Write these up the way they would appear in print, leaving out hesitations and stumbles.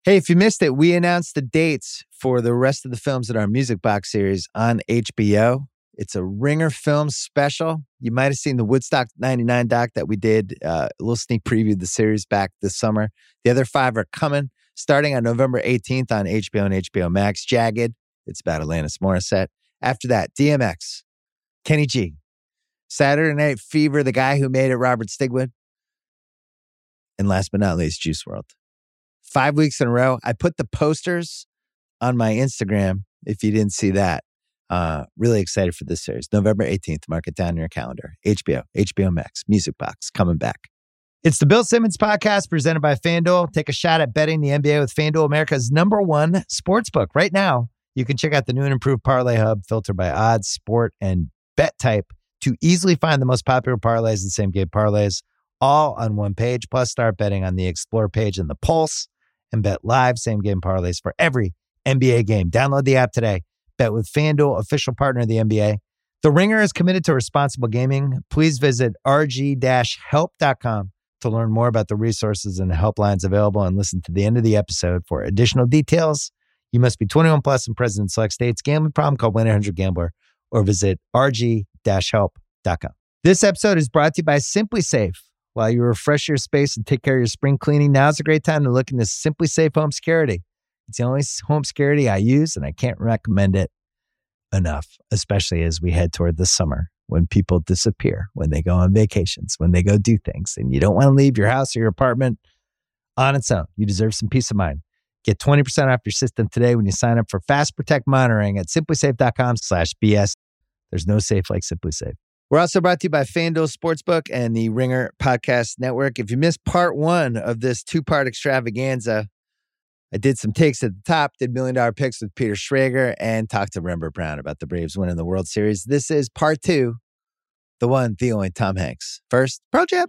Hey, if you missed it, we announced the dates for the rest of the films in our Music Box series on HBO. It's a Ringer film special. You might have seen the Woodstock 99 doc that we did, a little sneak preview of the series back this summer. The other 5 are coming, starting on November 18th on HBO and HBO Max. Jagged, it's about Alanis Morissette. After that, DMX, Kenny G, Saturday Night Fever, the guy who made it, Robert Stigwood. And last but not least, Juice WRLD. 5 weeks in a row. I put the posters on my Instagram if you didn't see that. Really excited for this series. November 18th. Mark it down in your calendar. HBO, HBO Max, Music Box, coming back. It's the Bill Simmons Podcast presented by FanDuel. Take a shot at betting the NBA with FanDuel, America's #1 sportsbook. Right now, you can check out the new and improved Parlay Hub, filtered by odds, sport, and bet type to easily find the most popular parlays and same-game parlays all on one page. Plus, start betting on the Explore page and the Pulse and bet live same-game parlays for every NBA game. Download the app today. Bet with FanDuel, official partner of the NBA. The Ringer is committed to responsible gaming. Please visit rg-help.com to learn more about the resources and helplines available and listen to the end of the episode for additional details. You must be 21 plus and present in select states. Gambling problem? Call 1-800-GAMBLER or visit rg-help.com. This episode is brought to you by Simply Safe. While you refresh your space and take care of your spring cleaning, now's a great time to look into Simply Safe Home Security. It's the only home security I use, and I can't recommend it enough, especially as we head toward the summer when people disappear, when they go on vacations, when they go do things, and you don't want to leave your house or your apartment on its own. You deserve some peace of mind. Get 20% off your system today when you sign up for Fast Protect monitoring at simplysafe.com/BS. There's no safe like Simply Safe. We're also brought to you by FanDuel Sportsbook and the Ringer Podcast Network. If you missed part 1 of this 2-part extravaganza, I did some takes at the top, did $1 Million Picks with Peter Schrager, and talked to Rembert Brown about the Braves winning the World Series. This is part 2, the one, the only Tom Hanks. First, Pro Chip.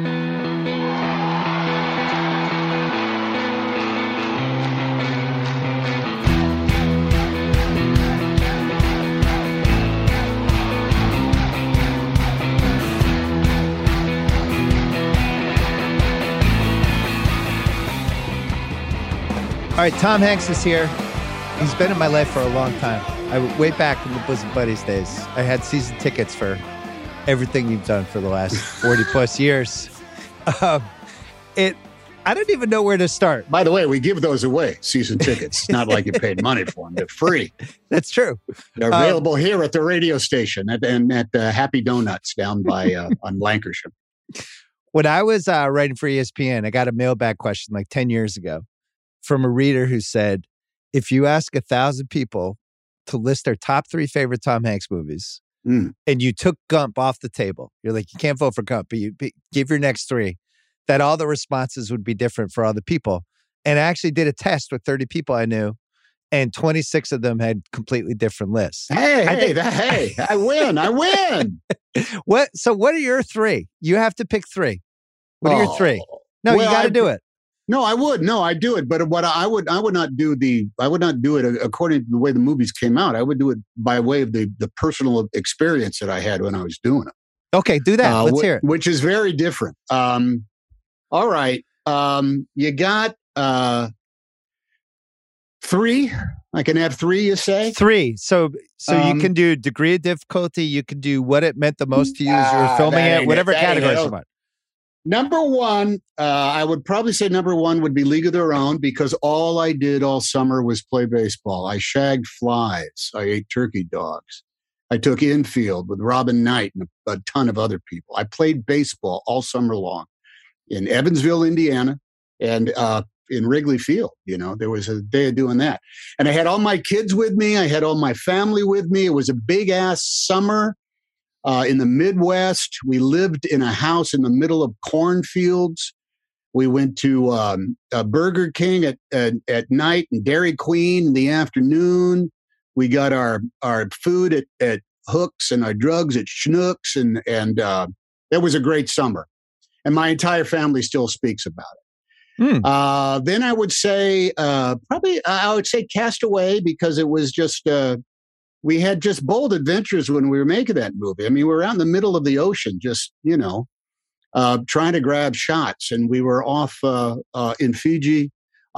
All right, Tom Hanks is here. He's been in my life for a long time. Way back in the Bosom Buddies days, I had season tickets for everything you've done for the last 40 plus years. I don't even know where to start. By the way, we give those away, season tickets. It's not like you paid money for them. They're free. That's true. They're available here at the radio station and at Happy Donuts down by on Lancashire. When I was writing for ESPN, I got a mailbag question like 10 years ago from a reader who said, if you ask 1,000 people to list their top 3 favorite Tom Hanks movies, and you took Gump off the table, you're like, you can't vote for Gump, but you give your next 3, that all the responses would be different for all the people. And I actually did a test with 30 people I knew, and 26 of them had completely different lists. Hey, I win. So what are your 3? You have to pick 3. What are your 3? No, you got to do it. No, I would. No, I do it. But what I would not do it according to the way the movies came out. I would do it by way of the personal experience that I had when I was doing it. Okay, do that. Let's hear it. Which is very different. All right. You got 3. I can have 3, you say? 3. So you can do degree of difficulty. You can do what it meant the most to you as you were filming it, whatever categories you want. Number 1, I would probably say number 1 would be League of Their Own, because all I did all summer was play baseball. I shagged flies. I ate turkey dogs. I took infield with Robin Knight and a ton of other people. I played baseball all summer long in Evansville, Indiana, and in Wrigley Field. You know, there was a day of doing that. And I had all my kids with me. I had all my family with me. It was a big-ass summer. In the Midwest, we lived in a house in the middle of cornfields. We went to Burger King at night and Dairy Queen in the afternoon. We got our food at Hooks and our drugs at Schnucks, and it was a great summer. And my entire family still speaks about it. Then I would say Castaway, because it was just we had just bold adventures when we were making that movie. I mean, we were out in the middle of the ocean, just, trying to grab shots. And we were off in Fiji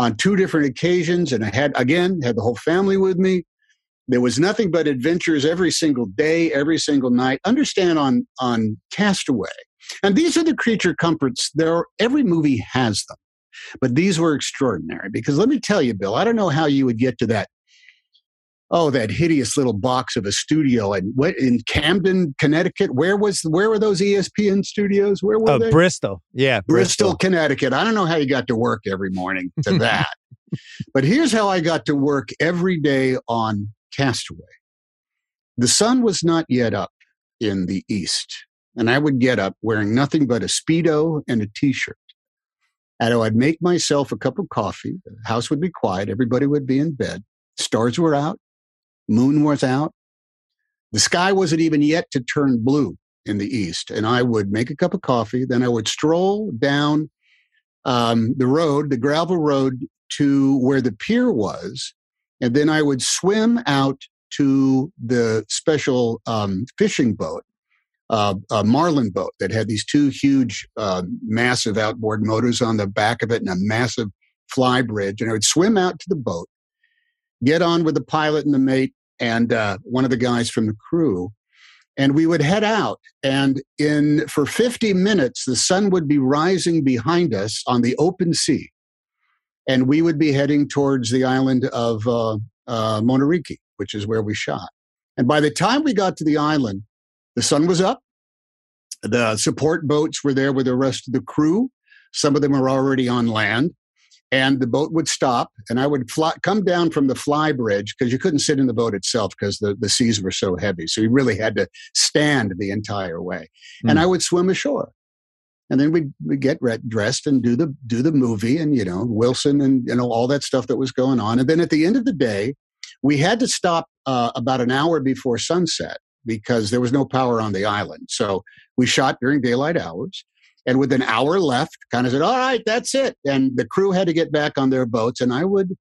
on 2 different occasions, and I had the whole family with me. There was nothing but adventures every single day, every single night. Understand on Castaway, and these are the creature comforts. Every movie has them, but these were extraordinary because let me tell you, Bill, I don't know how you would get to that. Oh, that hideous little box of a studio in Camden, Connecticut. Where were those ESPN studios? Where were they? Bristol. Yeah, Bristol, Connecticut. I don't know how you got to work every morning to that. But here's how I got to work every day on Castaway. The sun was not yet up in the east, and I would get up wearing nothing but a Speedo and a T-shirt. And I would make myself a cup of coffee. The house would be quiet. Everybody would be in bed. Stars were out. Moon was out. The sky wasn't even yet to turn blue in the east. And I would make a cup of coffee. Then I would stroll down the gravel road to where the pier was. And then I would swim out to the special fishing boat, a Marlin boat that had these 2 huge, massive outboard motors on the back of it and a massive fly bridge. And I would swim out to the boat, get on with the pilot and the mate and one of the guys from the crew, and we would head out. And for 50 minutes, the sun would be rising behind us on the open sea, and we would be heading towards the island of Monterey, which is where we shot. And by the time we got to the island, the sun was up. The support boats were there with the rest of the crew. Some of them were already on land. And the boat would stop, and I would come down from the fly bridge because you couldn't sit in the boat itself because the seas were so heavy. So you really had to stand the entire way. And I would swim ashore. And then we'd get dressed and do the movie and, Wilson and, all that stuff that was going on. And then at the end of the day, we had to stop about an hour before sunset because there was no power on the island. So we shot during daylight hours. And with an hour left, kind of said, all right, that's it. And the crew had to get back on their boats. And I would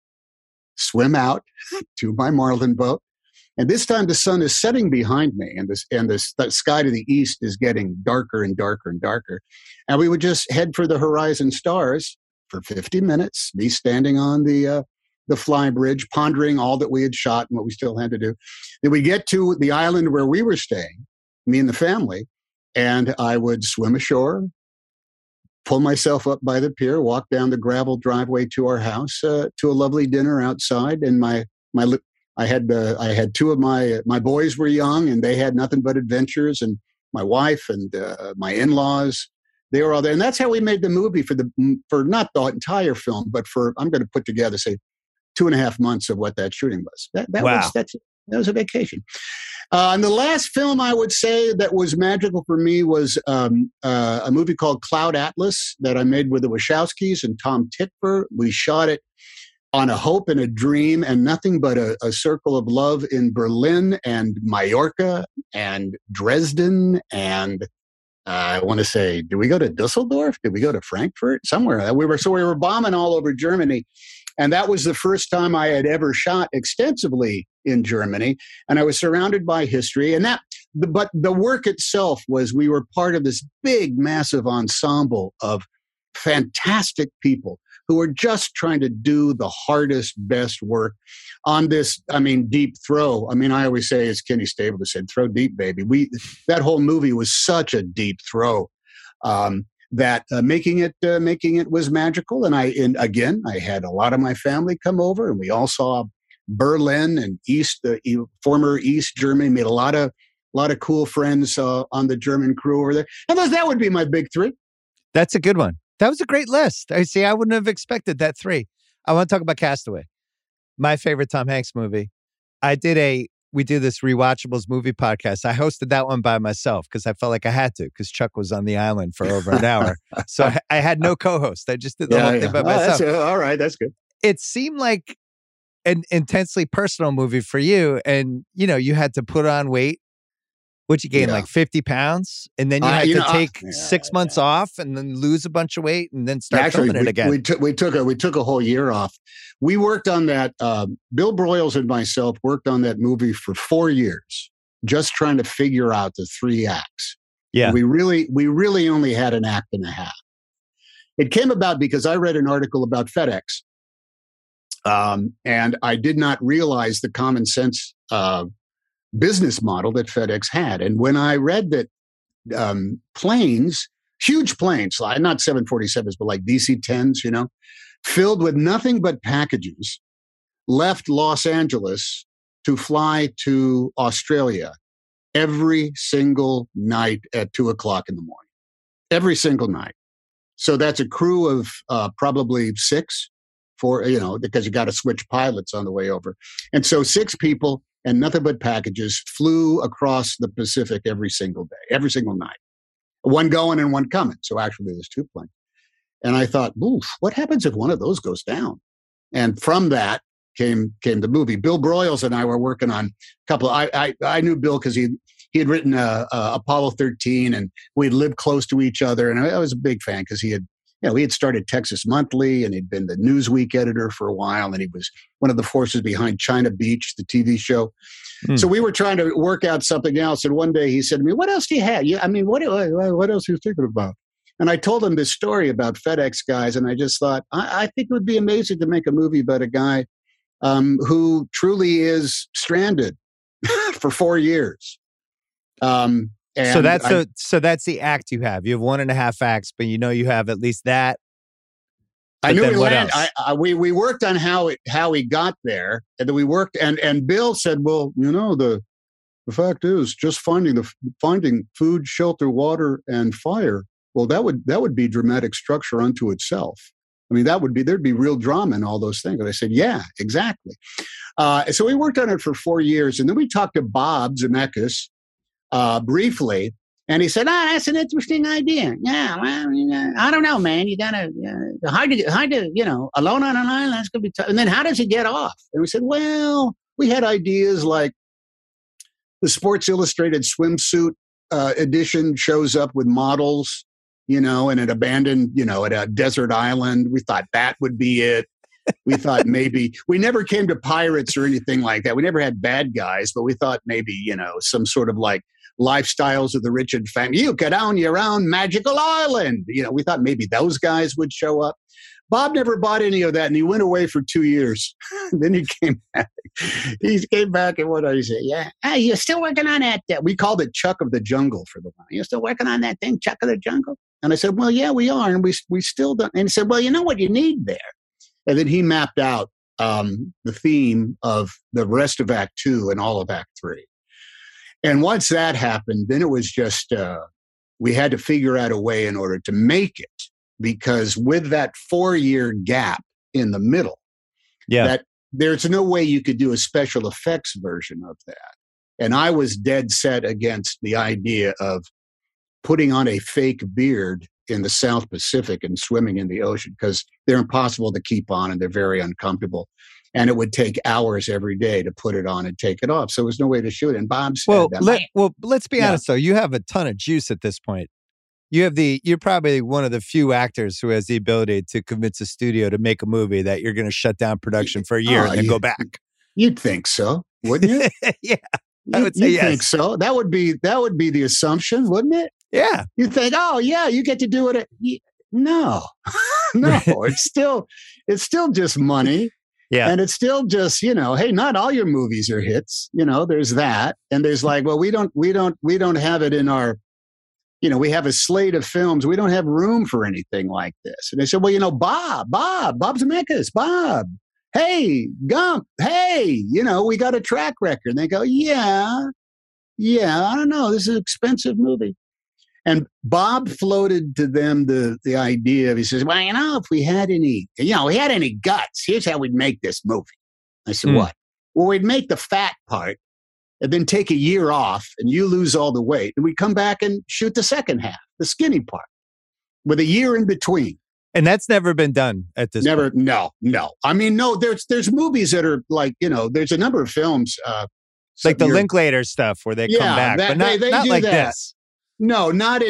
swim out to my Marlin boat. And this time the sun is setting behind me. And the sky to the east is getting darker and darker and darker. And we would just head for the horizon stars for 50 minutes, me standing on the fly bridge, pondering all that we had shot and what we still had to do. Then we get to the island where we were staying, me and the family. And I would swim ashore, pull myself up by the pier, walk down the gravel driveway to our house, to a lovely dinner outside. And I had 2 of my boys were young and they had nothing but adventures, and my wife and my in-laws, they were all there. And that's how we made the movie for not the entire film, but I'm going to put together, say, 2.5 months of what that shooting was. That was a vacation. And the last film I would say that was magical for me was a movie called Cloud Atlas that I made with the Wachowskis and Tom Titfer. We shot it on a hope and a dream and nothing but a circle of love in Berlin and Mallorca and Dresden and I want to say, did we go to Dusseldorf? Did we go to Frankfurt? Somewhere. We were bombing all over Germany. And that was the first time I had ever shot extensively in Germany. And I was surrounded by history. But the work itself we were part of this big, massive ensemble of fantastic people who were just trying to do the hardest, best work on this, deep throw. I always say, as Kenny Stapleton said, throw deep, baby. That whole movie was such a deep throw. That making it was magical. And I had a lot of my family come over, and we all saw Berlin and former East Germany. Made a lot of cool friends on the German crew over there. And that would be my big 3. That's a good one. That was a great list. I wouldn't have expected that 3. I want to talk about Castaway, my favorite Tom Hanks movie. We do this Rewatchables movie podcast. I hosted that one by myself because I felt like I had to, because Chuck was on the island for over an hour. So I had no co-host. I just did the whole thing by myself. All right, that's good. It seemed like an intensely personal movie for you. And, you had to put on weight. What'd you gain, like 50 pounds? And then you had to take 6 months off and then lose a bunch of weight and then start filming it again. We took a whole year off. We worked on that. Bill Broyles and myself worked on that movie for 4 years, just trying to figure out the 3 acts. Yeah. And we really only had an act and a half. It came about because I read an article about FedEx And I did not realize the common sense business model that FedEx had. And when I read that planes, huge planes, not 747s, but like DC-10s, filled with nothing but packages, left Los Angeles to fly to Australia every single night at 2:00 in the morning, every single night. So that's a crew of probably 6 because you got to switch pilots on the way over. And so 6 people and nothing but packages flew across the Pacific every single day, every single night. One going and one coming. So actually there's 2 planes. And I thought, oof, what happens if one of those goes down? And from that came the movie. Bill Broyles and I were working on a couple. I knew Bill because he had written Apollo 13, and we'd lived close to each other. And I was a big fan because he had started Texas Monthly, and he'd been the Newsweek editor for a while, and he was one of the forces behind China Beach, the TV show. So we were trying to work out something else. And one day he said to me, "What else do you have? What else are you thinking about?" And I told him this story about FedEx guys, and I just thought, I think it would be amazing to make a movie about a guy who truly is stranded for 4 years. So that's the act you have. You have 1.5 acts, but you have at least that. I knew he landed. We worked on how he got there, and then we worked. And Bill said, "Well, the fact is, just finding food, shelter, water, and fire. Well, that would be dramatic structure unto itself. I mean, there'd be real drama in all those things." And I said, "Yeah, exactly." So we worked on it for 4 years, and then we talked to Bob Zemeckis briefly, and he said, "That's an interesting idea. Yeah, well, I don't know, man. You gotta hard to alone on an island. That's gonna be tough. And then how does he get off?" And we said, "Well, we had ideas like the Sports Illustrated swimsuit edition shows up with models, in an abandoned, at a desert island. We thought that would be it. We thought maybe we never came to pirates or anything like that. We never had bad guys, but we thought maybe, some sort of like lifestyles of the rich and famous. You could own your own magical island. We thought maybe those guys would show up. Bob never bought any of that, and he went away for 2 years. Then he came back. He came back, and what did he say? Yeah, hey, you're still working on that? We called it Chuck of the Jungle for the one. You're still working on that thing, Chuck of the Jungle? And I said, "Well, yeah, we are, and we still don't." And he said, "Well, you know what you need there?" And then he mapped out the theme of the rest of Act 2 and all of Act 3. And once that happened, then it was just we had to figure out a way in order to make it, because with that 4-year gap in the middle, that there's no way you could do a special effects version of that. And I was dead set against the idea of putting on a fake beard in the South Pacific and swimming in the ocean, because they're impossible to keep on and they're very uncomfortable. And it would take hours every day to put it on and take it off. So there was no way to shoot it. And Bob said, let's be honest though. You have a ton of juice at this point. You're probably one of the few actors who has the ability to convince a studio to make a movie that you're going to shut down production for a year and then go back. You'd think so, wouldn't you? Yeah, I would say yes. Think so. That would be the assumption, wouldn't it? Yeah. You think, oh yeah, you get to do it. No, it's still just money. Yeah. And it's still just, hey, not all your movies are hits. There's that. And there's like, well, we don't have it in our, we have a slate of films. We don't have room for anything like this. And they said, well, Bob Zemeckis, Bob, hey, Gump, hey, we got a track record. And they go, yeah, I don't know. This is an expensive movie. And Bob floated to them the idea of, he says, well, if we had any guts, here's how we'd make this movie. I said, what? Well, we'd make the fat part and then take a year off and you lose all the weight. And we'd come back and shoot the second half, the skinny part, with a year in between. And that's never been done at this point. No. I mean, no, there's movies that are like, there's a number of films. Like the Linklater stuff where they come back, but not like that. This. No, not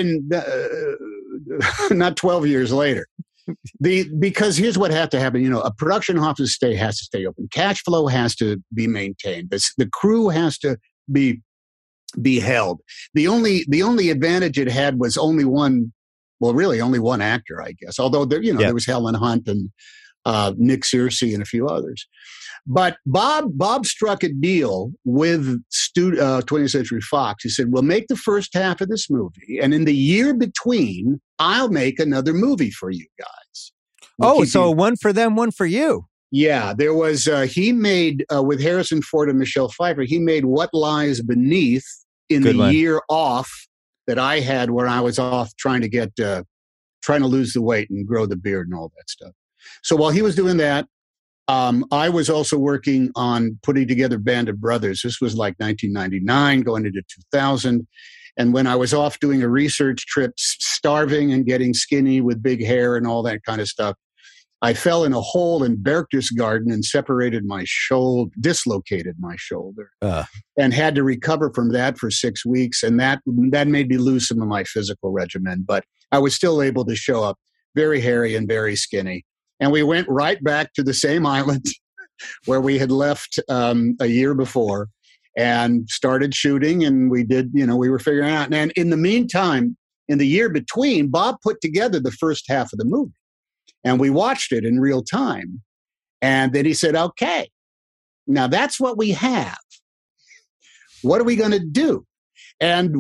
12 years later. Because here's what has to happen. A production office has to stay open. Cash flow has to be maintained. The crew has to be held. The only advantage it had was only one actor, I guess. Although there was Helen Hunt and Nick Searcy and a few others. But Bob struck a deal with 20th Century Fox. He said, we'll make the first half of this movie, and in the year between, I'll make another movie for you guys. So one for them, one for you. Yeah, there was, he made, with Harrison Ford and Michelle Pfeiffer, he made What Lies Beneath in the year off that I had, where I was off trying to lose the weight and grow the beard and all that stuff. So while he was doing that, I was also working on putting together Band of Brothers. This was like 1999, going into 2000. And when I was off doing a research trip, starving and getting skinny with big hair and all that kind of stuff, I fell in a hole in Berchtesgaden and dislocated my shoulder, and had to recover from that for 6 weeks. And that made me lose some of my physical regimen. But I was still able to show up very hairy and very skinny. And we went right back to the same island where we had left a year before and started shooting. And we did, we were figuring out. And in the meantime, in the year between, Bob put together the first half of the movie. And we watched it in real time. And then he said, okay, now that's what we have. What are we going to do? And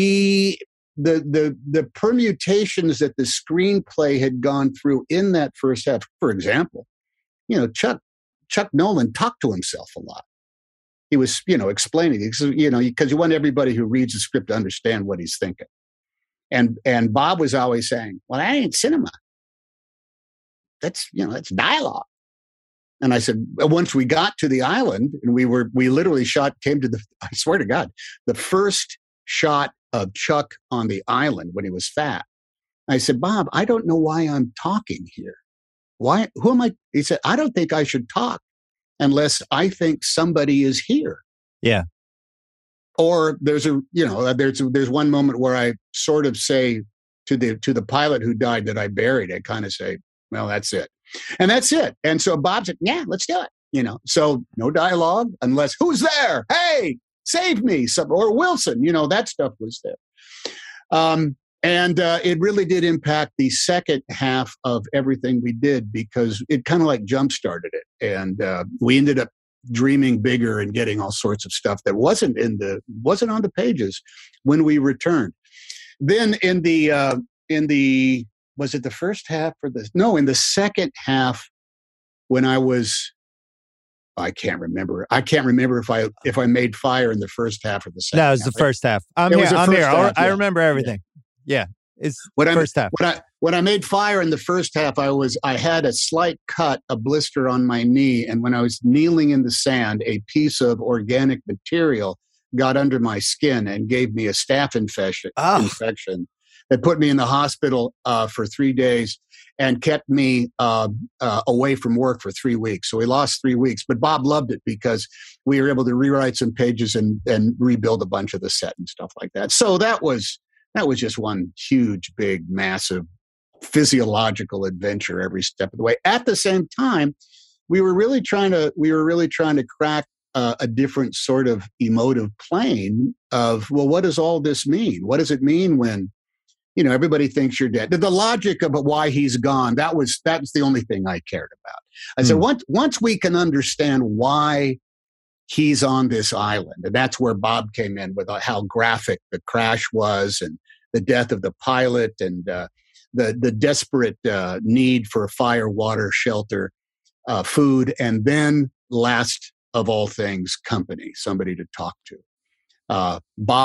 the permutations that the screenplay had gone through in that first half, for example, Chuck Nolan talked to himself a lot. He was, explaining it, because you want everybody who reads the script to understand what he's thinking. And Bob was always saying, well, that ain't cinema. That's dialogue. And I said, once we got to the island and we literally I swear to God, the first shot of Chuck on the island when he was fat. I said, Bob, I don't know why I'm talking here. Why? Who am I? He said, I don't think I should talk unless I think somebody is here. Yeah. Or there's one moment where I sort of say to the pilot who died that I buried, I kind of say, well, that's it. And that's it. And so Bob said, yeah, let's do it. So no dialogue unless who's there? Hey, save me. Or Wilson, that stuff was there. And it really did impact the second half of everything we did because it kind of like jump-started it. And we ended up dreaming bigger and getting all sorts of stuff that wasn't on the pages when we returned. Then in the was it the first half or in the second half when I can't remember. I can't remember if I made Fire in the first half or the second. No, it was the first half. I'm here. I remember everything. Yeah. It's first half. When I made Fire in the first half, I had a slight cut, a blister on my knee, and when I was kneeling in the sand, a piece of organic material got under my skin and gave me a staph infection that put me in the hospital for 3 days and kept me away from work for 3 weeks. So we lost 3 weeks, but Bob loved it because we were able to rewrite some pages and rebuild a bunch of the set and stuff like that. So that was just one huge, big, massive physiological adventure every step of the way. At the same time, we were really trying to crack a different sort of emotive plane of, well, what does all this mean? What does it mean when everybody thinks you're dead? The logic of why he's gone, that's the only thing I cared about. I said, once we can understand why he's on this island, and that's where Bob came in with how graphic the crash was and the death of the pilot and the desperate need for fire, water, shelter, food, and then last of all things, company, somebody to talk to.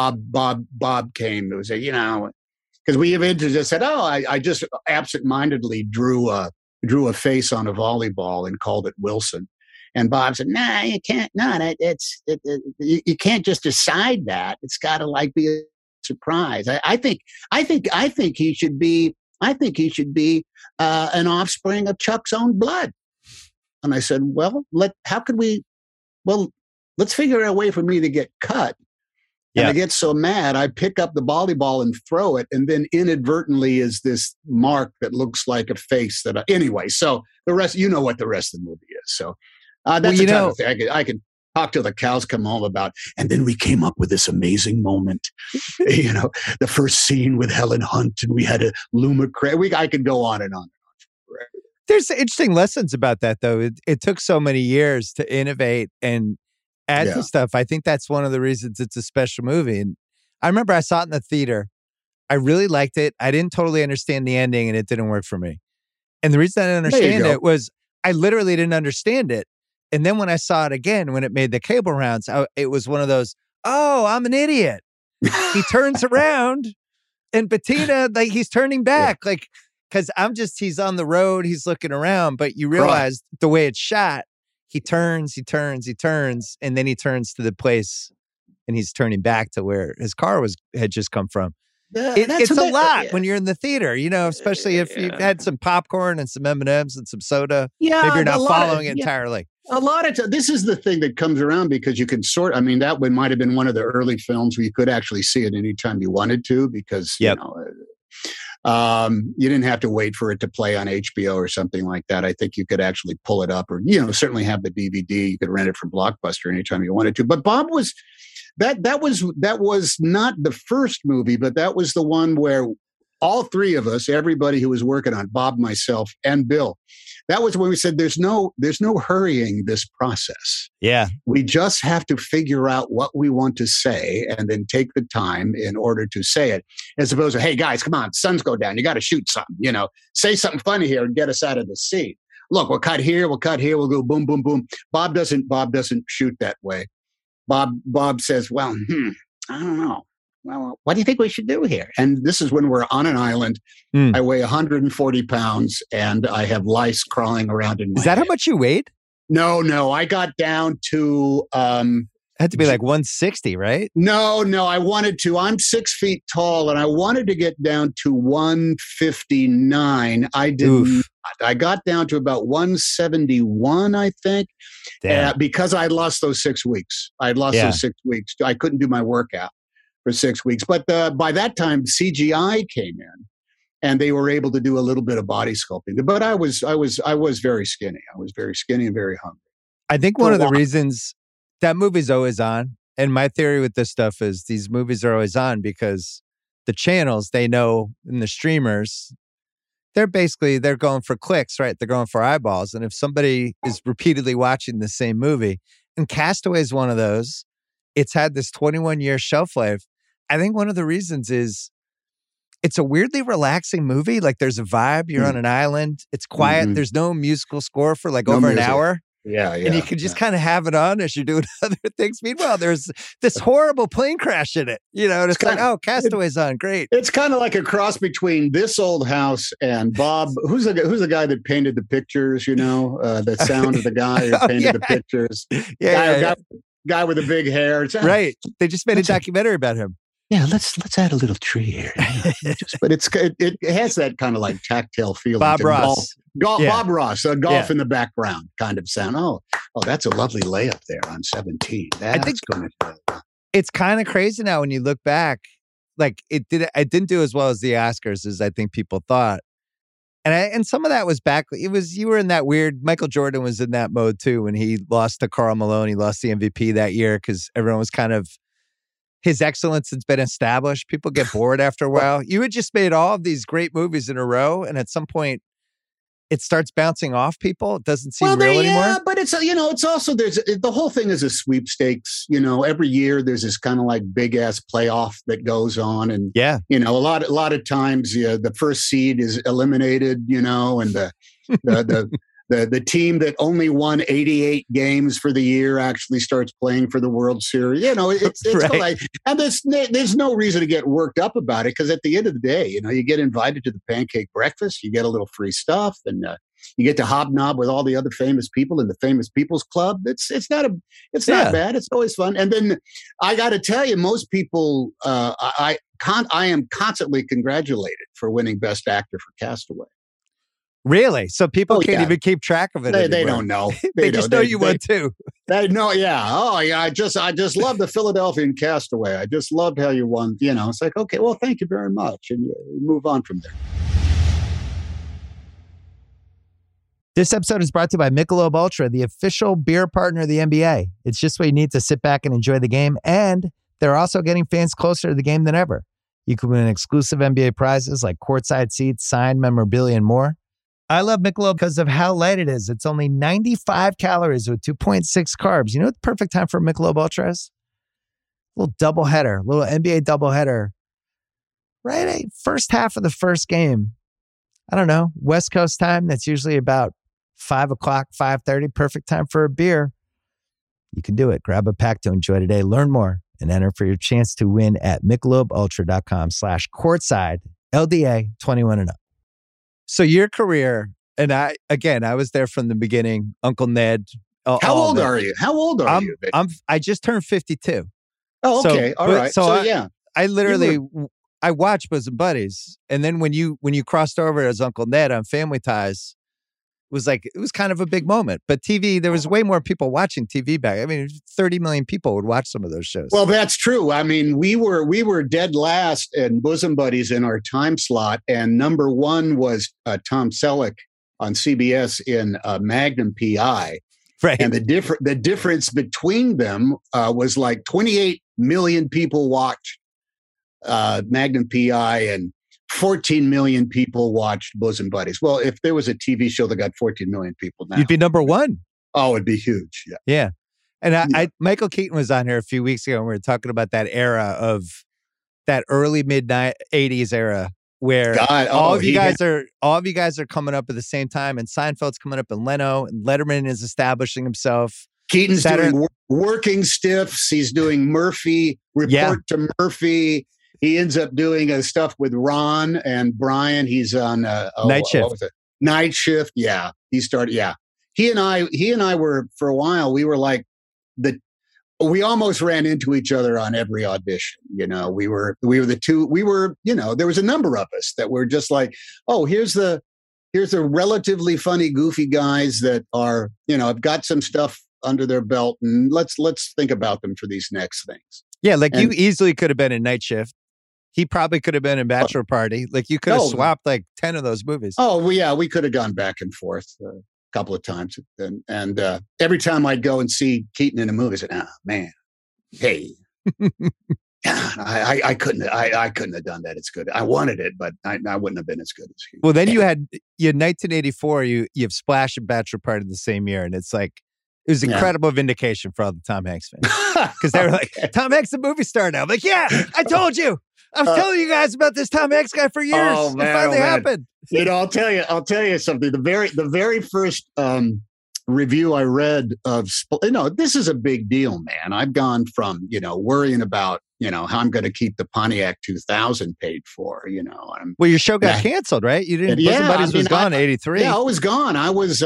Bob came. It was because we eventually just said, I just absentmindedly drew a face on a volleyball and called it Wilson. And Bob said, nah, you can't. No, you can't just decide that. It's got to be a surprise. I think he should be. I think he should be an offspring of Chuck's own blood. And I said, well, how could we? Well, let's figure out a way for me to get cut. And I get so mad, I pick up the volleyball and throw it, and then inadvertently is this mark that looks like a face. Anyway, so the rest, what the rest of the movie is. So that's the type of thing I could talk till the cows come home about. And then we came up with this amazing moment, the first scene with Helen Hunt, and we had a Luma. I could go on and on. There's interesting lessons about that, though. It took so many years to innovate and add to stuff. I think that's one of the reasons it's a special movie. And I remember I saw it in the theater. I really liked it. I didn't totally understand the ending, and it didn't work for me. And the reason I didn't understand it was I literally didn't understand it. And then when I saw it again, when it made the cable rounds, it was one of those, oh, I'm an idiot. He turns around and Bettina, like he's turning back. Like, because he's on the road, he's looking around, but you realize the way it's shot, he turns, and then he turns to the place and he's turning back to where his car had just come from. It's a lot when you're in the theater, especially if you've had some popcorn and some M&Ms and some soda. Yeah, maybe you're not following it entirely. A lot of this is the thing that comes around because you can that one might have been one of the early films where you could actually see it anytime you wanted to because, you didn't have to wait for it to play on HBO or something like that. I think you could actually pull it up or, certainly have the DVD. You could rent it from Blockbuster anytime you wanted to. But Bob was... That was not the first movie, but that was the one where all three of us, everybody who was working on Bob, myself, and Bill, that was when we said there's no hurrying this process. Yeah. We just have to figure out what we want to say and then take the time in order to say it. As opposed to, hey guys, come on, sun's go down. You got to shoot something, say something funny here and get us out of the scene. Look, we'll cut here, we'll go boom, boom, boom. Bob doesn't shoot that way. Bob says, well, I don't know. Well, what do you think we should do here? And this is when we're on an island. I weigh 140 pounds and I have lice crawling around in my Is that head. how much you weighed? No. I got down to... had to be like 160, right? No, I wanted to. I'm 6 feet tall and I wanted to get down to 159. I didn't. I got down to about 171, I think, because I lost those 6 weeks. Those 6 weeks. I couldn't do my workout for 6 weeks. But by that time, CGI came in, and they were able to do a little bit of body sculpting. But I was very skinny. I was very skinny and very hungry. I think one of the reasons that movie's always on, and my theory with this stuff is these movies are always on because the channels, they know, and the streamers, they're going for clicks, right? They're going for eyeballs. And if somebody is repeatedly watching the same movie, and Castaway is one of those, it's had this 21-year shelf life. I think one of the reasons is it's a weirdly relaxing movie. Like there's a vibe. You're on an island. It's quiet. Mm-hmm. There's no musical score for over an hour. Yeah. And you can just kind of have it on as you're doing other things. Meanwhile, there's this horrible plane crash in it. And it's like, oh, Castaway's on. Great. It's kind of like a cross between This Old House and Bob. Who's the guy that painted the pictures, the sound of the guy who painted the pictures. Guy with the big hair. Right. They just made a documentary about him. Yeah, let's add a little tree here. But it has that kind of like tactile feeling. Bob Ross. Bob Ross, golf in the background kind of sound. Oh, that's a lovely layup there on 17. It's kind of crazy now when you look back. Like it didn't do as well as the Oscars as I think people thought. And some of that was back. You were in that weird. Michael Jordan was in that mode too when he lost to Karl Malone. He lost the MVP that year because everyone was kind of. His excellence has been established. People get bored after a while. You had just made all of these great movies in a row, and at some point, it starts bouncing off people. It doesn't seem real anymore. Yeah, but it's it's also the whole thing is a sweepstakes. Every year there's this kind of like big ass playoff that goes on, and a lot of times the first seed is eliminated. And the team that only won 88 games for the year actually starts playing for the World Series. It's right. Like, and there's no reason to get worked up about it because at the end of the day, you get invited to the pancake breakfast, you get a little free stuff, and you get to hobnob with all the other famous people in the Famous People's Club. It's not bad. It's always fun. And then I got to tell you, most people, I am constantly congratulated for winning Best Actor for Castaway. Really? So people can't even keep track of it. They don't know. They just know you won too. They know. Yeah. Oh, yeah. I just love the Philadelphian Castaway. I just loved how you won. It's like, okay, well, thank you very much, and you move on from there. This episode is brought to you by Michelob Ultra, the official beer partner of the NBA. It's just what you need to sit back and enjoy the game, and they're also getting fans closer to the game than ever. You can win exclusive NBA prizes like courtside seats, signed memorabilia, and more. I love Michelob because of how light it is. It's only 95 calories with 2.6 carbs. You know what the perfect time for Michelob Ultra is? Little doubleheader, little NBA doubleheader. Right? First half of the first game. I don't know. West Coast time. That's usually about 5 o'clock, 5:30. Perfect time for a beer. You can do it. Grab a pack to enjoy today. Learn more and enter for your chance to win at michelobultra.com/courtside. LDA 21 and up. So your career, and I was there from the beginning. Uncle Ned. How old are you? How old are you? I just turned 52. Oh, okay. All right. So yeah. I literally, I watched Bosom Buddies. And then when you crossed over as Uncle Ned on Family Ties, it was kind of a big moment. But TV, there was way more people watching TV back. I mean, 30 million people would watch some of those shows. Well, that's true. I mean, we were dead last in Bosom Buddies in our time slot, and number one was Tom Selleck on CBS in Magnum PI. Right. And the difference between them was like 28 million people watched Magnum PI and 14 million people watched Bosom Buddies. Well, if there was a TV show that got 14 million people now, you'd be number one. Oh, it'd be huge. Yeah. Yeah. And Michael Keaton was on here a few weeks ago, and we were talking about that era of that early mid 80s era where all of you guys are coming up at the same time, and Seinfeld's coming up, and Leno and Letterman is establishing himself. Keaton's doing Working Stiffs. He's doing Murphy, Report to Murphy. He ends up doing stuff with Ron and Brian. He's on Night Shift. What was it? Night Shift. Yeah, he started. Yeah, he and I were, for a while. We were like we almost ran into each other on every audition. You know, we were the two. We were, you know, there was a number of us that were just like, oh, here's the relatively funny, goofy guys that are, you know, have got some stuff under their belt, and let's think about them for these next things. Yeah, you easily could have been in Night Shift. He probably could have been in Bachelor Party. Like you could have swapped like 10 of those movies. Oh, well, yeah, we could have gone back and forth a couple of times. And every time I'd go and see Keaton in a movie, I said, oh, man, hey. I couldn't have done that. It's good. I wanted it, but I wouldn't have been as good as he. Well, then you had 1984, you have Splash and Bachelor Party the same year. And it's like, it was incredible vindication for all the Tom Hanks fans. Because they were like, Tom Hanks is a movie star now. I'm like, yeah, I told you. I was telling you guys about this Tom Hanks guy for years. Oh, man, it finally happened. You know, I'll tell you something. The very first review I read of, you know, this is a big deal, man. I've gone from, you know, worrying about, you know, how I'm going to keep the Pontiac 2000 paid for, you know. Well, your show got canceled, right? You didn't. Bosom Buddies was gone in '83. Yeah, it was gone. I was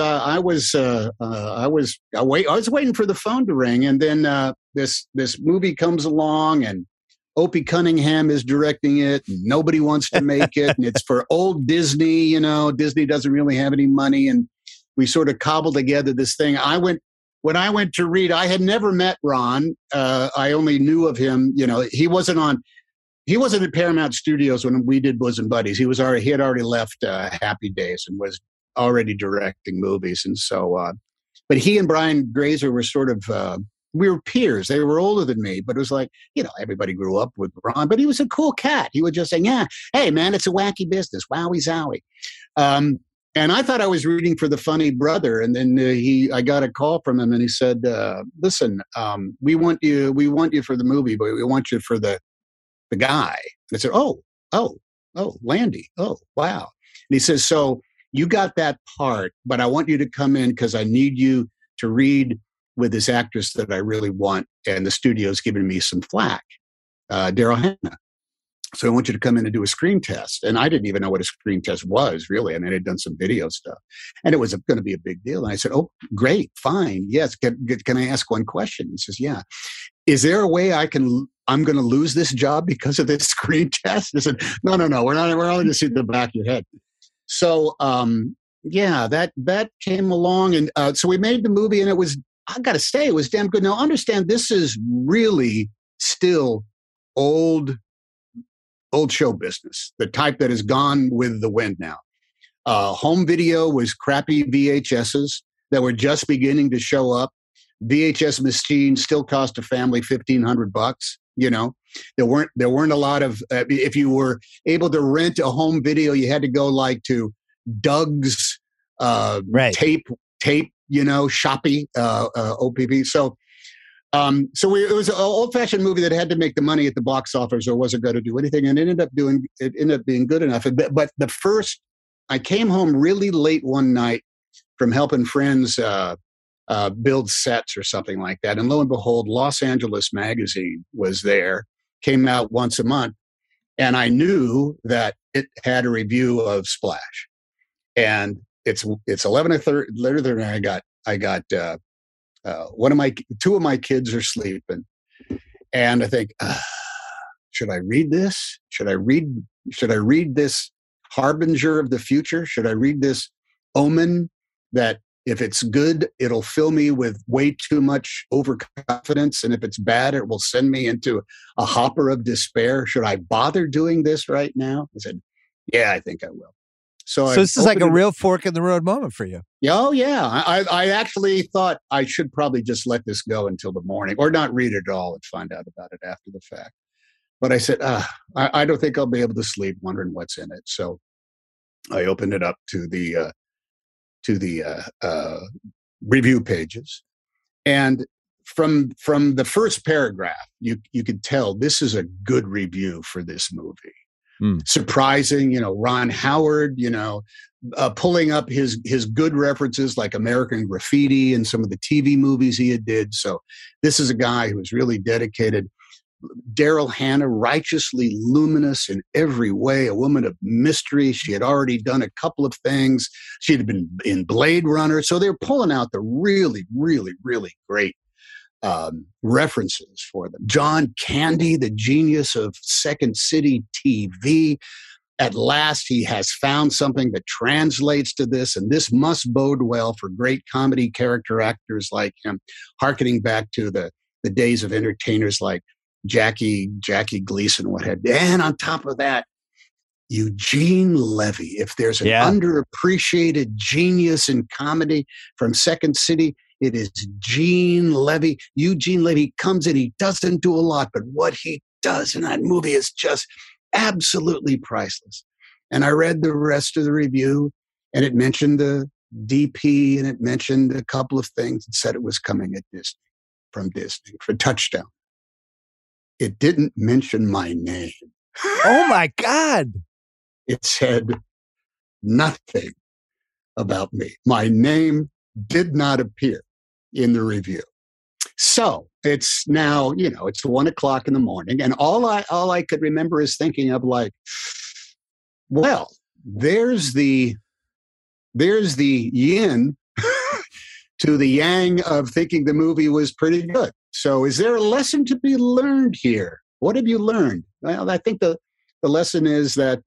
waiting for the phone to ring, and then this movie comes along, and Opie Cunningham is directing it, and nobody wants to make it, and it's for old Disney. You know, Disney doesn't really have any money, and we sort of cobbled together this thing. When I went to read, I had never met Ron. I only knew of him. You know, he wasn't at Paramount Studios when we did Bosom Buddies. He had already left Happy Days and was already directing movies. And so, but he and Brian Grazer were sort of, we were peers. They were older than me, but it was like, you know, everybody grew up with Ron, but he was a cool cat. He would just say, yeah, hey man, it's a wacky business. Wowie zowie. And I thought I was reading for the funny brother, and then I got a call from him, and he said, "Listen, we want you for the movie, but we want you for the guy." And I said, "Oh, Landy, oh, wow." And he says, "So you got that part, but I want you to come in because I need you to read with this actress that I really want, and the studio's giving me some flack, Daryl Hannah. So I want you to come in and do a screen test." And I didn't even know what a screen test was, really. I mean, I'd done some video stuff. And it was going to be a big deal. And I said, "Oh, great, fine. Yes. Can I ask one question?" He says, "Yeah. Is there a way I'm going to lose this job because of this screen test?" I said, No. We're only going to see the back of your head. So, that came along. And so we made the movie, and I got to say, it was damn good. Now, understand, this is really still old show business, the type that has gone with the wind now. Home video was crappy VHSs that were just beginning to show up. VHS machines still cost a family $1,500. You know, there weren't a lot of. If you were able to rent a home video, you had to go like to Doug's Right. tape, shoppy, OPP. So it was an old-fashioned movie that had to make the money at the box office or wasn't going to do anything, and it ended up being good enough. But I came home really late one night from helping friends build sets or something like that, and lo and behold, Los Angeles Magazine was there, came out once a month, and I knew that it had a review of Splash, and it's 11:30 later, and I got. Two of my kids are sleeping, and I think, should I read this? Should I read this harbinger of the future? Should I read this omen that if it's good, it'll fill me with way too much overconfidence, and if it's bad, it will send me into a hopper of despair? Should I bother doing this right now? I said, yeah, I think I will. So this is like a real fork in the road moment for you. Oh, yeah. I actually thought I should probably just let this go until the morning or not read it at all and find out about it after the fact. But I said, I don't think I'll be able to sleep wondering what's in it. So I opened it up to the review pages. And from the first paragraph, you could tell this is a good review for this movie. Surprising, Ron Howard, pulling up his good references like American Graffiti and some of the TV movies he had did. So this is a guy who is really dedicated. Daryl Hannah, righteously luminous in every way, a woman of mystery. She had already done a couple of things. She had been in Blade Runner. So they were pulling out the really, really, really great references for them. John Candy, the genius of Second City TV. At last, he has found something that translates to this, and this must bode well for great comedy character actors like him, hearkening back to the days of entertainers like Jackie Gleason, what have you. And on top of that, Eugene Levy. If there's an underappreciated genius in comedy from Second City, it is Gene Levy. Eugene Levy comes in. He doesn't do a lot, but what he does in that movie is just absolutely priceless. And I read the rest of the review, and it mentioned the DP, and it mentioned a couple of things. It said it was coming from Disney for Touchdown. It didn't mention my name. Oh, my God. It said nothing about me. My name did not appear in the review. So it's now, it's 1:00 in the morning, and all I could remember is thinking of like, well, there's the yin to the yang of thinking the movie was pretty good. So is there a lesson to be learned here? What have you learned? Well, I think the lesson is that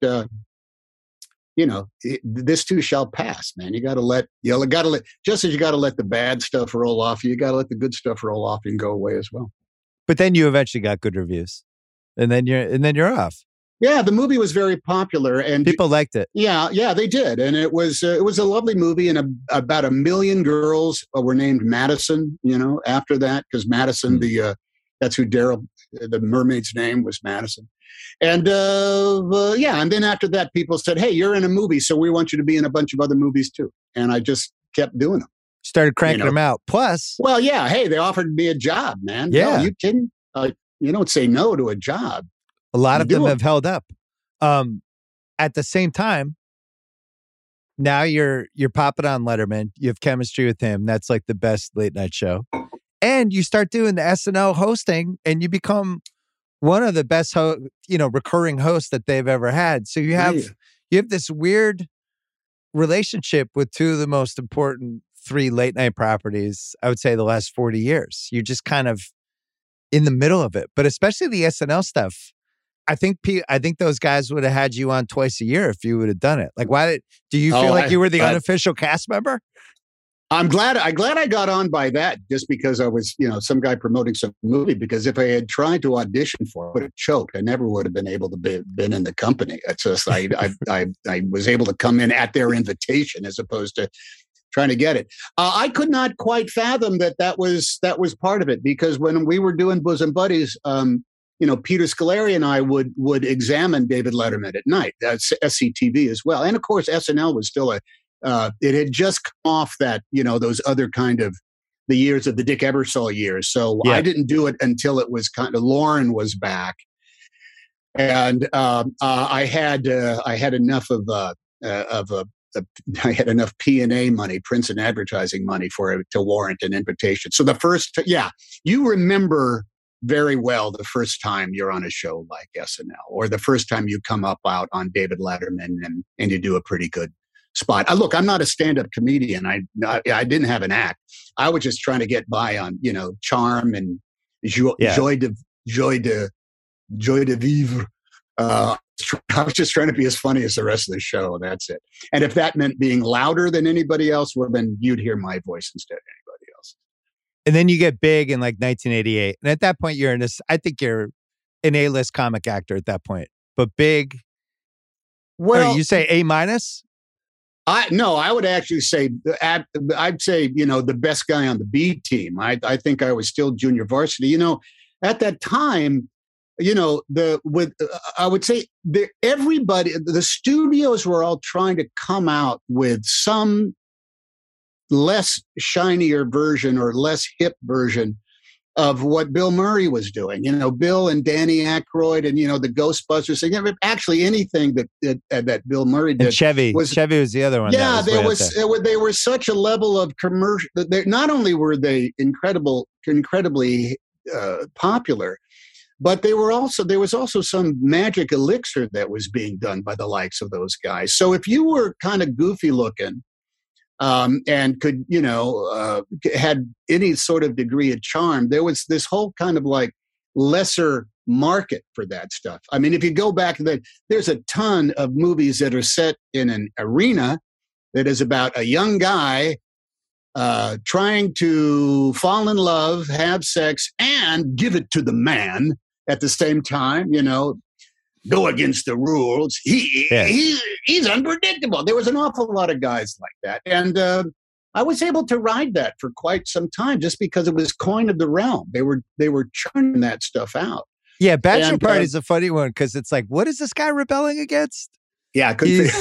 this too shall pass, man. You got to let, just as you got to let the bad stuff roll off, you got to let the good stuff roll off and go away as well. But then you eventually got good reviews, and then you're off. Yeah, the movie was very popular, and people liked it. Yeah, they did, and it was a lovely movie. And about 1 million girls were named Madison. After that, because Madison, that's who Daryl, the mermaid's name was Madison. And and then after that, people said, "Hey, you're in a movie, so we want you to be in a bunch of other movies too." And I just kept doing them. Started cranking them out. Plus, well, yeah, hey, they offered me a job, man. Yeah, no, you kidding? You don't say no to a job. A lot of them have held up. At the same time, now you're popping on Letterman. You have chemistry with him. That's like the best late night show. And you start doing the SNL hosting, and you become one of the best, recurring hosts that they've ever had. So you have this weird relationship with two of the most important 3 late night properties, I would say, the last 40 years. You're just kind of in the middle of it. But especially the SNL stuff, I think those guys would have had you on twice a year if you would have done it. Like, do you feel like you were the unofficial cast member? I'm glad I got on by that, just because I was, some guy promoting some movie. Because if I had tried to audition for it, I would have choked. I never would have been able to been in the company. It's just I was able to come in at their invitation as opposed to trying to get it. I could not quite fathom that was part of it, because when we were doing Bosom Buddies, Peter Scolari and I would examine David Letterman at night. That's SCTV as well, and of course SNL was still a It had just come off that, those other kind of the years of the Dick Ebersol years. So I didn't do it until it was kind of Lauren was back, and I had enough I had enough P&A money, prints and advertising money for it to warrant an invitation. So the first, you remember very well the first time you're on a show like SNL, or the first time you come up out on David Letterman and you do a pretty good spot. Look, I'm not a stand-up comedian. I didn't have an act. I was just trying to get by on, charm and joie de vivre. I was just trying to be as funny as the rest of the show. That's it. And if that meant being louder than anybody else, well, then you'd hear my voice instead of anybody else. And then you get big in like 1988. And at that point, I think you're an A-list comic actor at that point. But big, well, you say A-? I would actually say, I'd say, the best guy on the B team. I think I was still junior varsity. At that time, I would say everybody, the studios were all trying to come out with some less shinier version or less hip version of what Bill Murray was doing. Bill and Danny Aykroyd and, the Ghostbusters thing. Actually, anything that Bill Murray did. And Chevy was the other one. Yeah, they were such a level of commercial. Not only were they incredibly popular, but there was also some magic elixir that was being done by the likes of those guys. So if you were kind of goofy looking, and could, had any sort of degree of charm, there was this whole kind of like lesser market for that stuff. I mean, if you go back, there's a ton of movies that are set in an arena that is about a young guy trying to fall in love, have sex, and give it to the man at the same time, go against the rules. He's unpredictable. There was an awful lot of guys like that. And I was able to ride that for quite some time just because it was coin of the realm. They were churning that stuff out. Yeah, Bachelor Party is a funny one because it's like, what is this guy rebelling against? Yeah, there's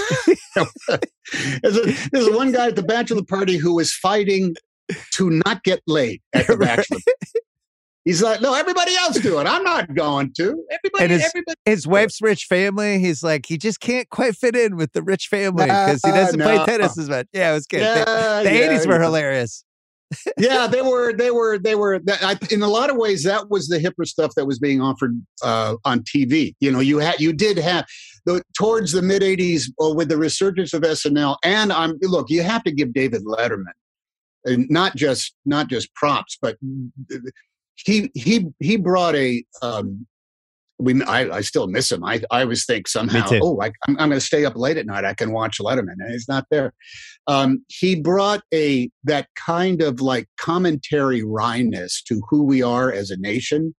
one guy at the Bachelor Party who was fighting to not get laid at the Bachelor Party. He's like, no, everybody else do it. I'm not going to. Everybody. His wife's rich family. He's like, he just can't quite fit in with the rich family because he doesn't play tennis as much. Yeah, it was good. The 80s were hilarious. Yeah, they were. In a lot of ways, that was the hipper stuff that was being offered on TV. You did have towards the mid 80s with the resurgence of SNL. And look, you have to give David Letterman, and not just props, but. He brought I still miss him. I always think somehow, I'm going to stay up late at night. I can watch Letterman, and he's not there. He brought that kind of like commentary wryness to who we are as a nation.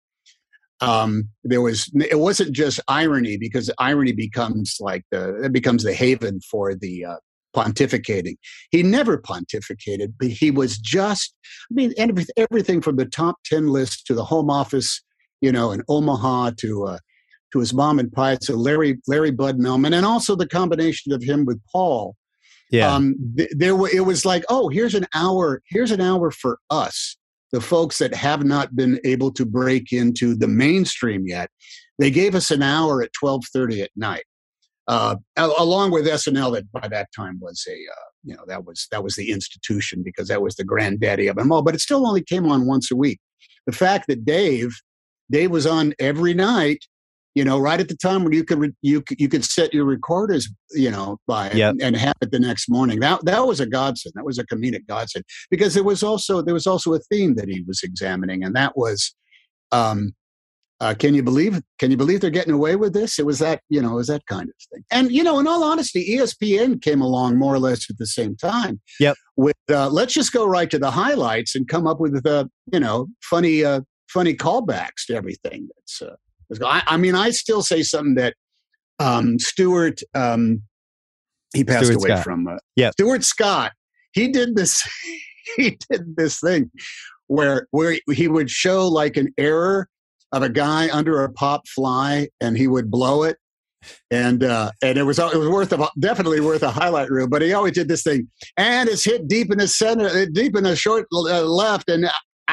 It wasn't just irony, because irony becomes the haven for the pontificating. He never pontificated, but he was just, everything from the top 10 list to the Home Office, in Omaha to his mom and pie, to Larry Bud Melman, and also the combination of him with Paul. Yeah. It was like, here's an hour for us, the folks that have not been able to break into the mainstream yet. They gave us an hour at 12:30 at night. Along with SNL, that by that time was that was the institution, because that was the granddaddy of them all. But it still only came on once a week. The fact that Dave was on every night, right at the time when you could set your recorders, by and have it the next morning. That was a godsend. That was a comedic godsend, because there was also a theme that he was examining, and that was. Can you believe they're getting away with this? It was that kind of thing. And, in all honesty, ESPN came along more or less at the same time. Yep. With let's just go right to the highlights and come up with funny callbacks to everything. I still say something that Stuart he passed Stuart away Scott. From Stuart Scott. He did this thing where he would show like an error of a guy under a pop fly, and he would blow it, and it was definitely worth a highlight reel. But he always did this thing, and it's hit deep in the center, deep in the short left, and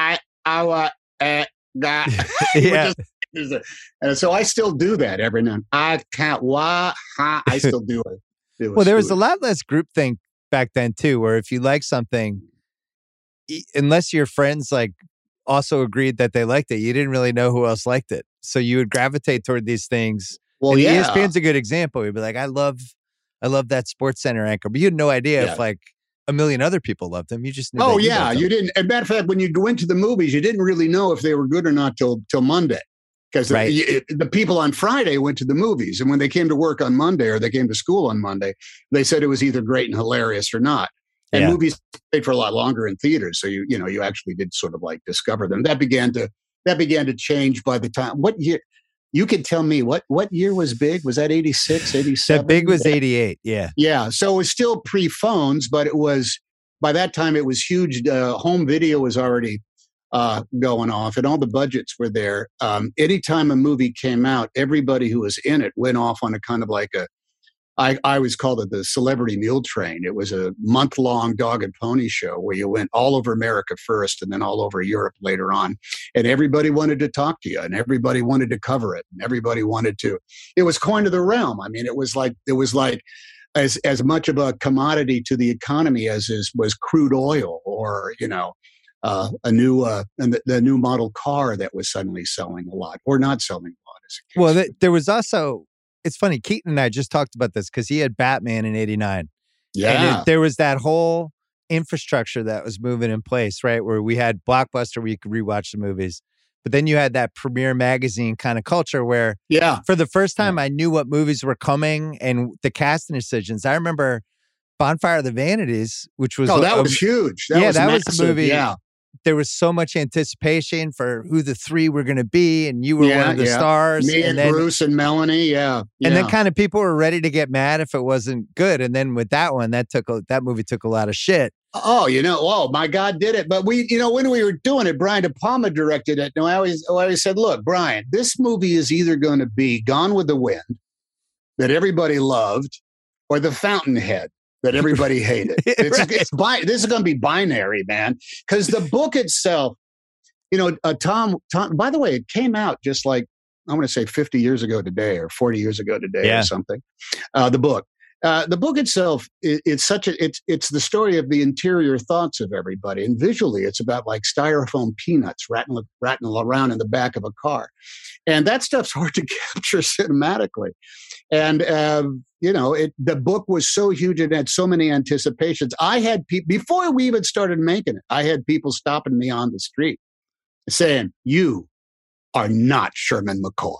Yeah. And so I still do that every now and I can't I still do it. Well, there was a lot less groupthink back then too, where if you like something, unless your friends like also agreed that they liked it, you didn't really know who else liked it. So you would gravitate toward these things. Well, and yeah. ESPN's a good example. You'd be like, I love that Sports Center anchor, but you had no idea if like a million other people loved them. You just knew. Oh yeah, you didn't. As a matter of fact, when you go into the movies, you didn't really know if they were good or not till Monday, because the people on Friday went to the movies, and when they came to work on Monday or they came to school on Monday, they said it was either great and hilarious or not. And movies played for a lot longer in theaters, so you actually did sort of like discover them. That began to change by the time. What year? You could tell me what year was Big? Was that 86, 87? That Big was 88, yeah. Yeah, so it was still pre-phones, but it was, by that time it was huge. Home video was already going off, and all the budgets were there. Anytime a movie came out, everybody who was in it went off on a kind of like I always called it the Celebrity Mule Train. It was a month-long dog and pony show where you went all over America first and then all over Europe later on. And everybody wanted to talk to you, and everybody wanted to cover it, and everybody wanted to. It was coin to the realm. I mean, it was like as much of a commodity to the economy as was crude oil, or a new model car that was suddenly selling a lot or not selling a lot. Well, there was also. It's funny, Keaton and I just talked about this because he had Batman in 89. Yeah. And there was that whole infrastructure that was moving in place, right? Where we had Blockbuster where you could rewatch the movies. But then you had that Premiere Magazine kind of culture where for the first time I knew what movies were coming and the casting decisions. I remember Bonfire of the Vanities, which was... Oh, that was huge. That was the movie. Yeah. There was so much anticipation for who the three were going to be, and you were one of the stars. Me and Bruce and Melanie, And then kind of people were ready to get mad if it wasn't good. And then with that one, that movie took a lot of shit. Oh, my God, did it. But when we were doing it, Brian De Palma directed it. And I always said, look, Brian, this movie is either going to be Gone with the Wind, that everybody loved, or The Fountainhead, that everybody hated. This is going to be binary, man. Because the book itself, Tom, by the way, it came out just like, I want to say 50 years ago today or 40 years ago today or something. The book. The book itself, it's the story of the interior thoughts of everybody. And visually, it's about like styrofoam peanuts rattling around in the back of a car. And that stuff's hard to capture cinematically. And, the book was so huge and had so many anticipations. I had people, before we even started making it, I had people stopping me on the street saying, "You are not Sherman McCoy."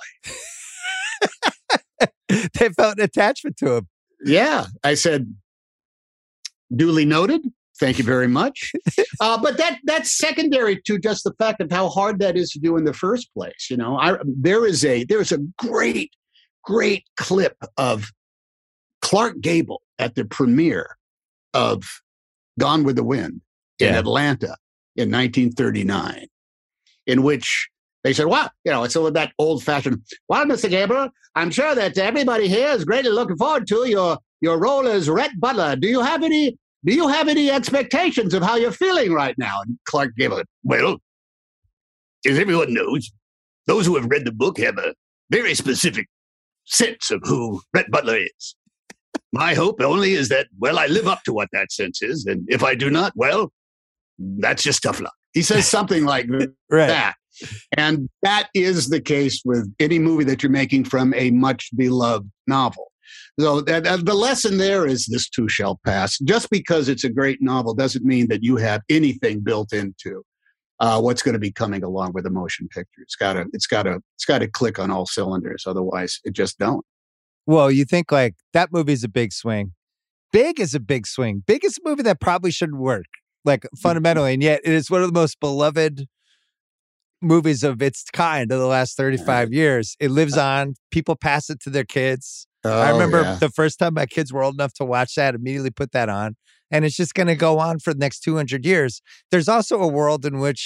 They felt an attachment to him. Yeah. I said, duly noted. Thank you very much. But that's secondary to just the fact of how hard that is to do in the first place. There's a great clip of Clark Gable at the premiere of Gone with the Wind in Atlanta in 1939, in which they said, well, it's all that old-fashioned, well, Mr. Gable, I'm sure that everybody here is greatly looking forward to your role as Rhett Butler. Do you have any expectations of how you're feeling right now? And Clark Gable, well, as everyone knows, those who have read the book have a very specific sense of who Rhett Butler is. My hope only is that, I live up to what that sense is. And if I do not, that's just tough luck. He says something like that. And that is the case with any movie that you're making from a much beloved novel. So the lesson there is this too shall pass. Just because it's a great novel doesn't mean that you have anything built into what's going to be coming along with a motion picture. It's got to click on all cylinders. Otherwise, it just don't. Well, you think like that movie's a big swing. Big is a big swing. Big is a movie that probably shouldn't work, like fundamentally, and yet it is one of the most beloved movies of its kind of the last 35 years. It lives on. People pass it to their kids. I remember the first time my kids were old enough to watch that, immediately put that on. And it's just going to go on for the next 200 years. There's also a world in which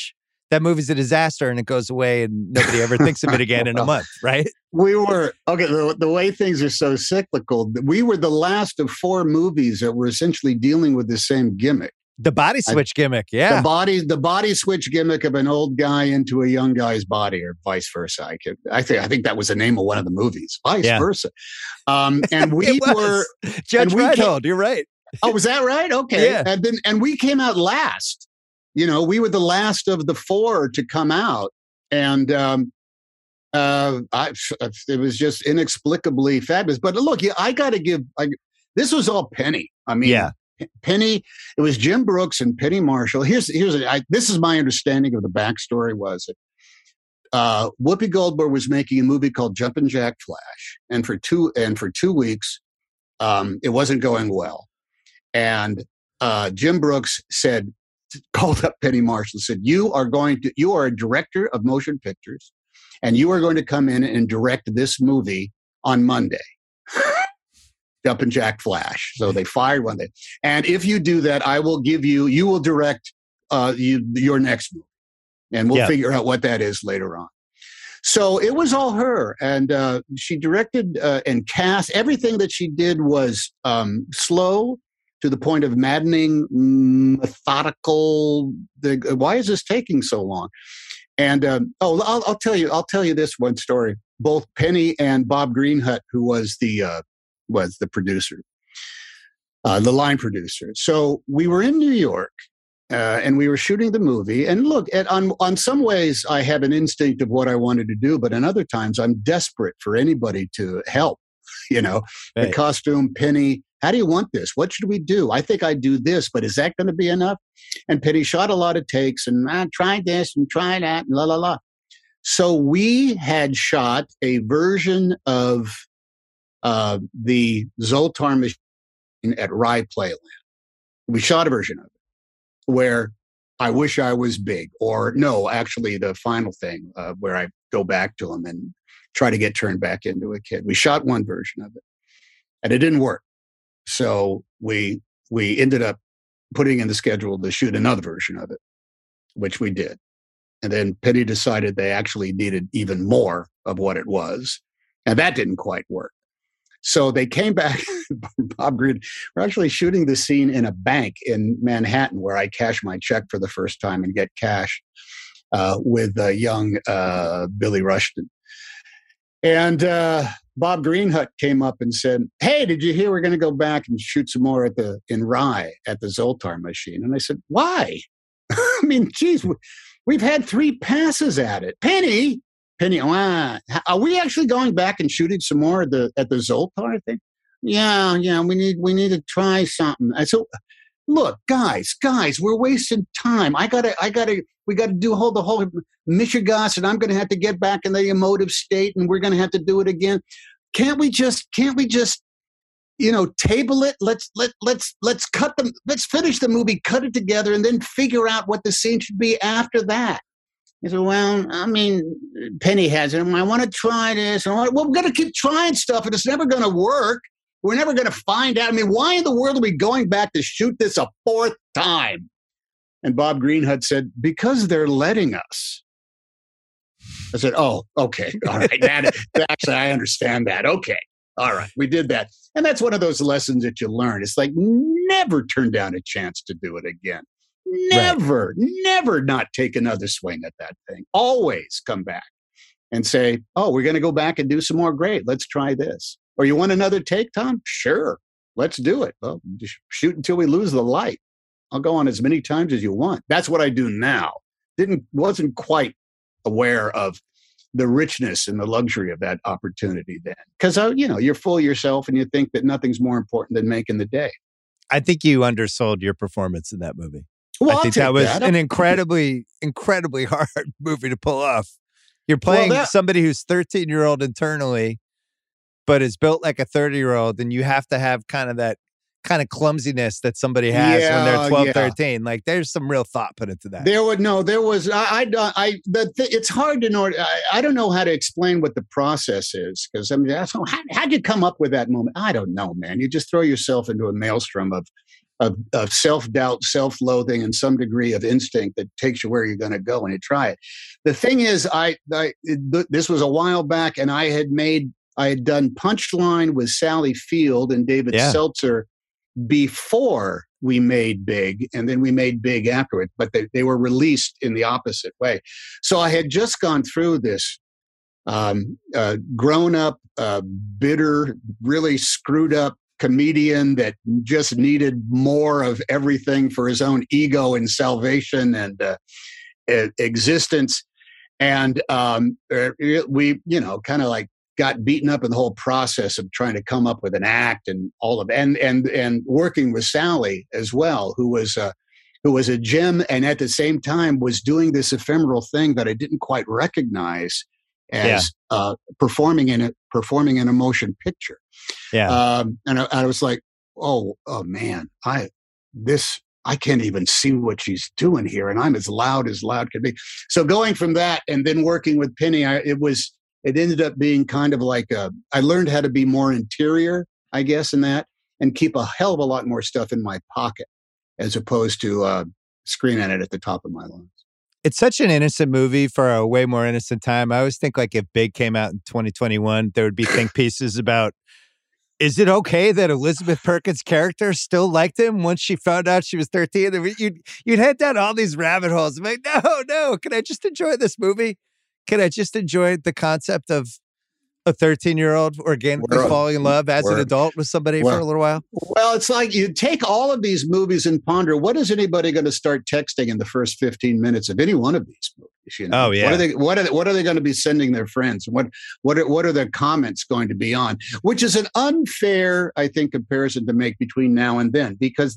that movie's a disaster and it goes away and nobody ever thinks of it again in a month, right? We were, okay, the way things are so cyclical, we were the last of 4 movies that were essentially dealing with the same gimmick. The body switch gimmick, yeah. The body switch gimmick of an old guy into a young guy's body, or vice versa. I think that was the name of one of the movies, vice versa. And we were Judge Reinhold. You're right. Oh, was that right? Okay. Yeah. And we came out last. You know, we were the last of the 4 to come out, and it was just inexplicably fabulous. But look, I got to give. This was all Penny. I mean, Penny. It was Jim Brooks and Penny Marshall. This is my understanding of the backstory. Was it Whoopi Goldberg was making a movie called Jumpin' Jack Flash, and for 2 weeks, it wasn't going well, and Jim Brooks called up Penny Marshall and said, you are a director of motion pictures, and you are going to come in and direct this movie on Monday. Jumpin' Jack Flash. So they fired one day. And if you do that, you will direct your next movie. And we'll figure out what that is later on. So it was all her. And she directed and cast. Everything that she did was slow, to the point of maddening, methodical. Why is this taking so long? And I'll tell you this one story. Both Penny and Bob Greenhut, who was the producer, the line producer. So we were in New York, and we were shooting the movie. And look, on some ways, I have an instinct of what I wanted to do, but in other times, I'm desperate for anybody to help. You know, the costume, Penny. How do you want this? What should we do? I think I'd do this, but is that going to be enough? And Penny shot a lot of takes and try this and try that and la, la, la. So we had shot a version of the Zoltar machine at Rye Playland. We shot a version of it where I wish I was big, or no, actually the final thing where I go back to him and try to get turned back into a kid. We shot one version of it and it didn't work. So we ended up putting in the schedule to shoot another version of it, which we did. And then Penny decided they actually needed even more of what it was. And that didn't quite work. So they came back. Bob Green, we're actually shooting the scene in a bank in Manhattan where I cash my check for the first time and get cash with young Billy Rushton. And Bob Greenhut came up and said, hey, did you hear we're going to go back and shoot some more in Rye at the Zoltar machine? And I said, why? I mean, geez, we've had 3 passes at it. Penny, are we actually going back and shooting some more at the Zoltar thing? Yeah, we need to try something. I said, look, guys, we're wasting time. we got to do the whole Michigas, and I'm going to have to get back in the emotive state, and we're going to have to do it again. Can't we just, table it? Let's cut them. Let's finish the movie, cut it together, and then figure out what the scene should be after that. He said, well, I mean, Penny has it. I want to try this. Well, we're going to keep trying stuff, and it's never going to work. We're never going to find out. I mean, why in the world are we going back to shoot this a 4th time? And Bob Greenhut said, because they're letting us. I said, oh, okay. All right. Actually, I understand that. Okay. All right. We did that. And that's one of those lessons that you learn. It's like never turn down a chance to do it again. Never not take another swing at that thing. Always come back and say, oh, we're going to go back and do some more. Great. Let's try this. Or you want another take, Tom? Sure. Let's do it. Well, just shoot until we lose the light. I'll go on as many times as you want. That's what I do now. Wasn't quite aware of the richness and the luxury of that opportunity then. Because, you're full of yourself and you think that nothing's more important than making the day. I think you undersold your performance in that movie. Well, I think that was an incredibly, incredibly hard movie to pull off. You're playing somebody who's 13-year-old internally, but is built like a 30-year-old, and you have to have kind of that kind of clumsiness that somebody has when they're 12, 13. Like, there's some real thought put into that. It's hard to know. I don't know how to explain what the process is, because how'd you come up with that moment? I don't know, man. You just throw yourself into a maelstrom of of self-doubt, self-loathing, and some degree of instinct that takes you where you're going to go and you try it. The thing is, this was a while back, and I had done Punchline with Sally Field and David Seltzer before we made Big, and then we made Big afterward, but they were released in the opposite way. So I had just gone through this grown-up, bitter, really screwed up comedian that just needed more of everything for his own ego and salvation and existence. And we, kind of like got beaten up in the whole process of trying to come up with an act and all of and working with Sally as well, who was a gem, and at the same time was doing this ephemeral thing that I didn't quite recognize as performing in a motion picture. And I was like, oh man, I can't even see what she's doing here, and I'm as loud can be. So going from that and then working with Penny, it ended up being kind of like I learned how to be more interior, I guess, in that, and keep a hell of a lot more stuff in my pocket as opposed to screaming at it at the top of my lungs. It's such an innocent movie for a way more innocent time. I always think like if Big came out in 2021, there would be think pieces about, is it okay that Elizabeth Perkins' character still liked him once she found out she was 13? You'd head down all these rabbit holes. I'm like, no, can I just enjoy this movie? Can I just enjoy the concept of a 13-year-old organically falling in love as an adult with somebody for a little while? Well, it's like you take all of these movies and ponder, what is anybody going to start texting in the first 15 minutes of any one of these movies? Oh, yeah. What are they going to be sending their friends? What are their comments going to be on? Which is an unfair, I think, comparison to make between now and then, because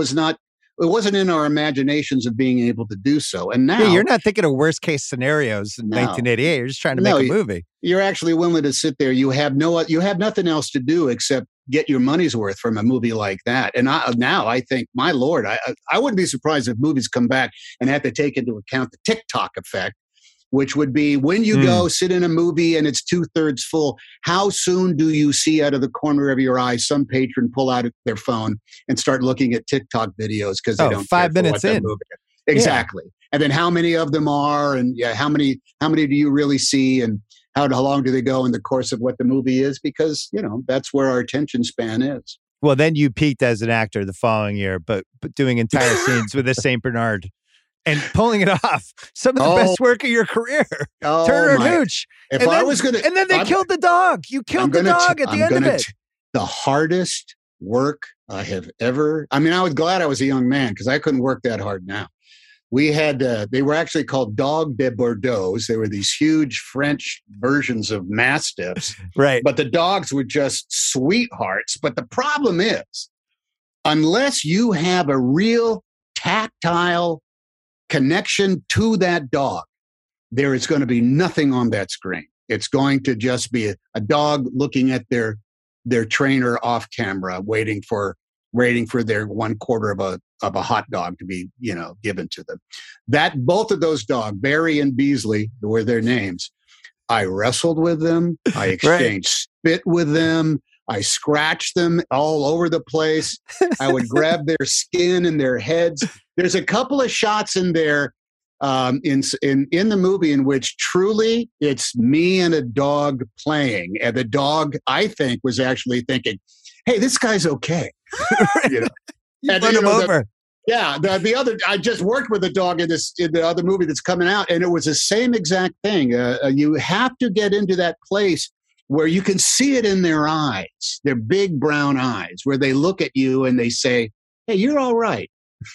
it wasn't in our imaginations of being able to do so. And now you're not thinking of worst case scenarios in 1988. You're just trying to make a movie. You're actually willing to sit there. You have nothing else to do except get your money's worth from a movie like that. And I think, my Lord, I wouldn't be surprised if movies come back and have to take into account the TikTok effect, which would be when you go sit in a movie and it's 2/3 full, how soon do you see out of the corner of your eye some patron pull out their phone and start looking at TikTok videos because they don't 5 minutes in. Exactly. Yeah. And then how many of them are, and how many do you really see, and how long do they go in the course of what the movie is? Because, that's where our attention span is. Well, then you peaked as an actor the following year, but doing entire scenes with a St. Bernard. And pulling it off. Some of the best work of your career. Turner Hooch. And then they killed the dog. You killed the dog at the end of it. The hardest work I have ever... I was glad I was a young man because I couldn't work that hard now. We had... they were actually called Dog de Bordeaux. They were these huge French versions of Mastiffs. Right. But the dogs were just sweethearts. But the problem is, unless you have a real tactile connection to that dog, there is going to be nothing on that screen. It's going to just be a dog looking at their trainer off camera, waiting for their 1/4 of a hot dog to be given to them. That both of those dogs, Barry and Beasley, were their names. I wrestled with them. I exchanged spit with them. I scratched them all over the place. I would grab their skin and their heads. There's a couple of shots in there in the movie in which truly it's me and a dog playing. And the dog, I think, was actually thinking, hey, this guy's okay. You run him over. The other, I just worked with a dog in the other movie that's coming out, and it was the same exact thing. You have to get into that place where you can see it in their eyes, their big brown eyes, where they look at you and they say, hey, you're all right.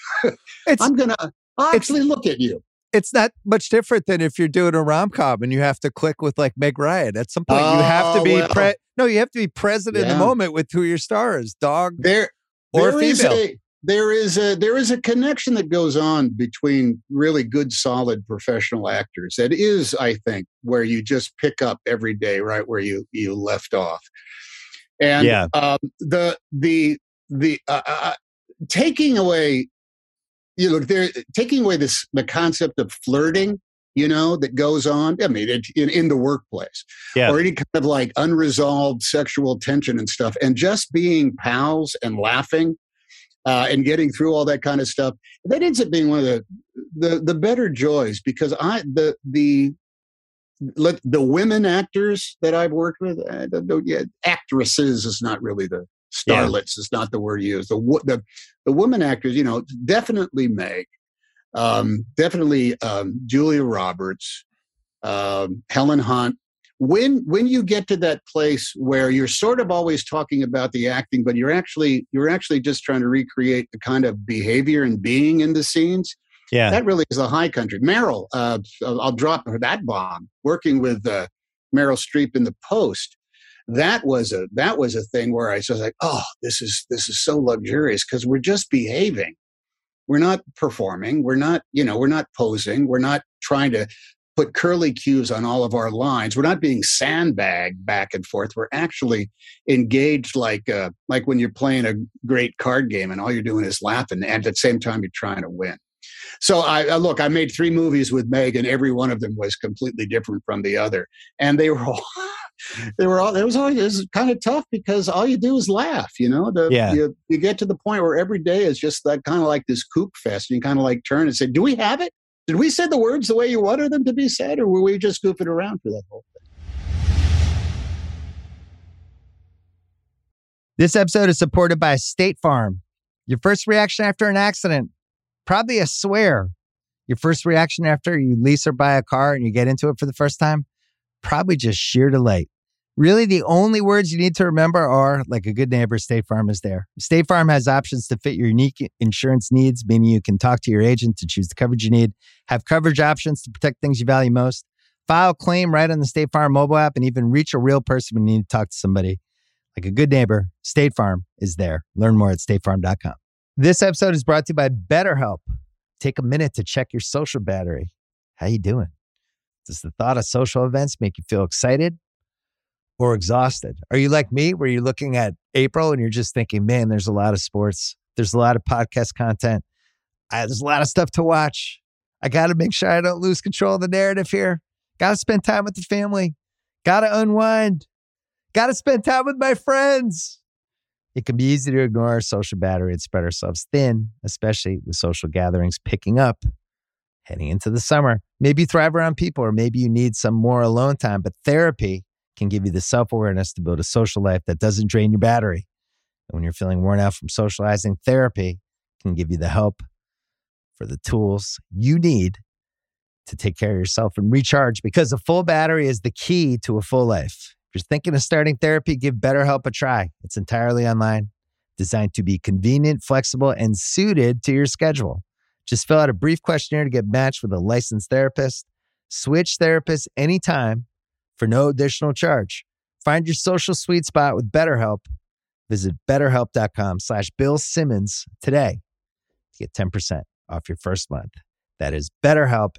I'll actually look at you. It's not much different than if you're doing a rom-com and you have to click with like Meg Ryan. At some point, you have to be you have to be present in the moment with who your star is, dog or female. There is a connection that goes on between really good, solid professional actors. That is, I think, where you just pick up every day, right where you left off. And taking away, taking away the concept of flirting, that goes on. I mean, in the workplace, or any kind of like unresolved sexual tension and stuff, and just being pals and laughing. and getting through all that kind of stuff. That ends up being one of the better joys, because the women actors that I've worked with, actresses is not really the starlets is not the word used. The women actors, definitely Meg, definitely Julia Roberts, Helen Hunt. When you get to that place where you're sort of always talking about the acting, but you're actually just trying to recreate the kind of behavior and being in the scenes, that really is a high country. Meryl, I'll drop her that bomb. Working with Meryl Streep in The Post, that was a thing where I was like, oh, this is so luxurious because we're just behaving. We're not performing. We're not posing. We're not trying to put curly cues on all of our lines. We're not being sandbagged back and forth. We're actually engaged like when you're playing a great card game and all you're doing is laughing, and at the same time you're trying to win. So I made 3 movies with Meg, and every one of them was completely different from the other. And it was kind of tough because all you do is laugh, you get to the point where every day is just that kind of like this kook fest. And you kind of like turn and say, do we have it? Did we say the words the way you wanted them to be said, or were we just goofing around for that whole thing? This episode is supported by State Farm. Your first reaction after an accident, probably a swear. Your first reaction after you lease or buy a car and you get into it for the first time, probably just sheer delight. Really, the only words you need to remember are, like a good neighbor, State Farm is there. State Farm has options to fit your unique insurance needs, meaning you can talk to your agent to choose the coverage you need, have coverage options to protect things you value most, file a claim right on the State Farm mobile app, and even reach a real person when you need to talk to somebody. Like a good neighbor, State Farm is there. Learn more at statefarm.com. This episode is brought to you by BetterHelp. Take a minute to check your social battery. How you doing? Does the thought of social events make you feel excited or exhausted? Are you like me, where you're looking at April and you're just thinking, man, there's a lot of sports. There's a lot of podcast content. There's a lot of stuff to watch. I got to make sure I don't lose control of the narrative here. Got to spend time with the family. Got to unwind. Got to spend time with my friends. It can be easy to ignore our social battery and spread ourselves thin, especially with social gatherings picking up, heading into the summer. Maybe you thrive around people, or maybe you need some more alone time, but therapy can give you the self-awareness to build a social life that doesn't drain your battery. And when you're feeling worn out from socializing, therapy can give you the help for the tools you need to take care of yourself and recharge, because a full battery is the key to a full life. If you're thinking of starting therapy, give BetterHelp a try. It's entirely online, designed to be convenient, flexible, and suited to your schedule. Just fill out a brief questionnaire to get matched with a licensed therapist. Switch therapists anytime for no additional charge. Find your social sweet spot with BetterHelp. Visit BetterHelp.com/Bill Simmons today to get 10% off your first month. That is BetterHelp,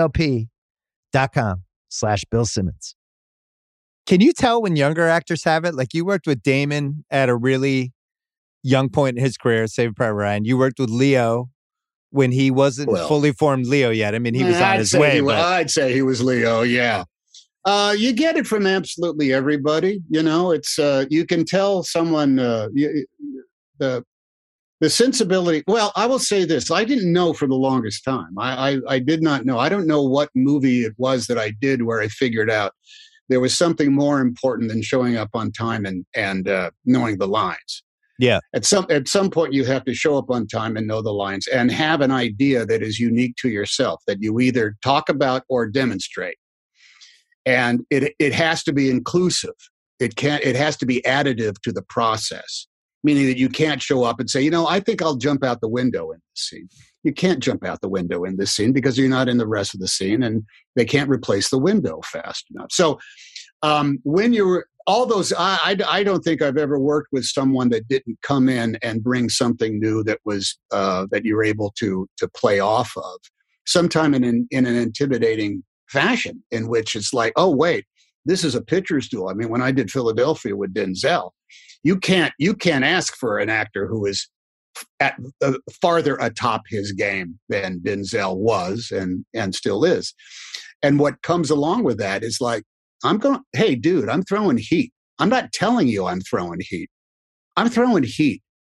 HELP.com/Bill Simmons. Can you tell when younger actors have it? Like, you worked with Damon at a really young point in his career, Saving Private Ryan. You worked with Leo when he wasn't fully formed Leo yet. I mean, he was on his way. I'd say he was Leo, yeah. You get it from absolutely everybody. It's you can tell someone the sensibility. Well, I will say this. I didn't know for the longest time. I did not know. I don't know what movie it was that I did where I figured out there was something more important than showing up on time and knowing the lines. Yeah. At some point, you have to show up on time and know the lines and have an idea that is unique to yourself that you either talk about or demonstrate. And it has to be inclusive. It has to be additive to the process, meaning that you can't show up and say, I think I'll jump out the window in this scene. You can't jump out the window in this scene because you're not in the rest of the scene, and they can't replace the window fast enough. So when you're all those, I don't think I've ever worked with someone that didn't come in and bring something new that was that you're able to play off of, sometime in an intimidating fashion, in which it's like, oh wait, this is a pitcher's duel. I mean, when I did Philadelphia with Denzel, you can't ask for an actor who is at farther atop his game than Denzel was and still is. And what comes along with that is like, hey dude, I'm throwing heat. I'm not telling you I'm throwing heat. I'm throwing heat.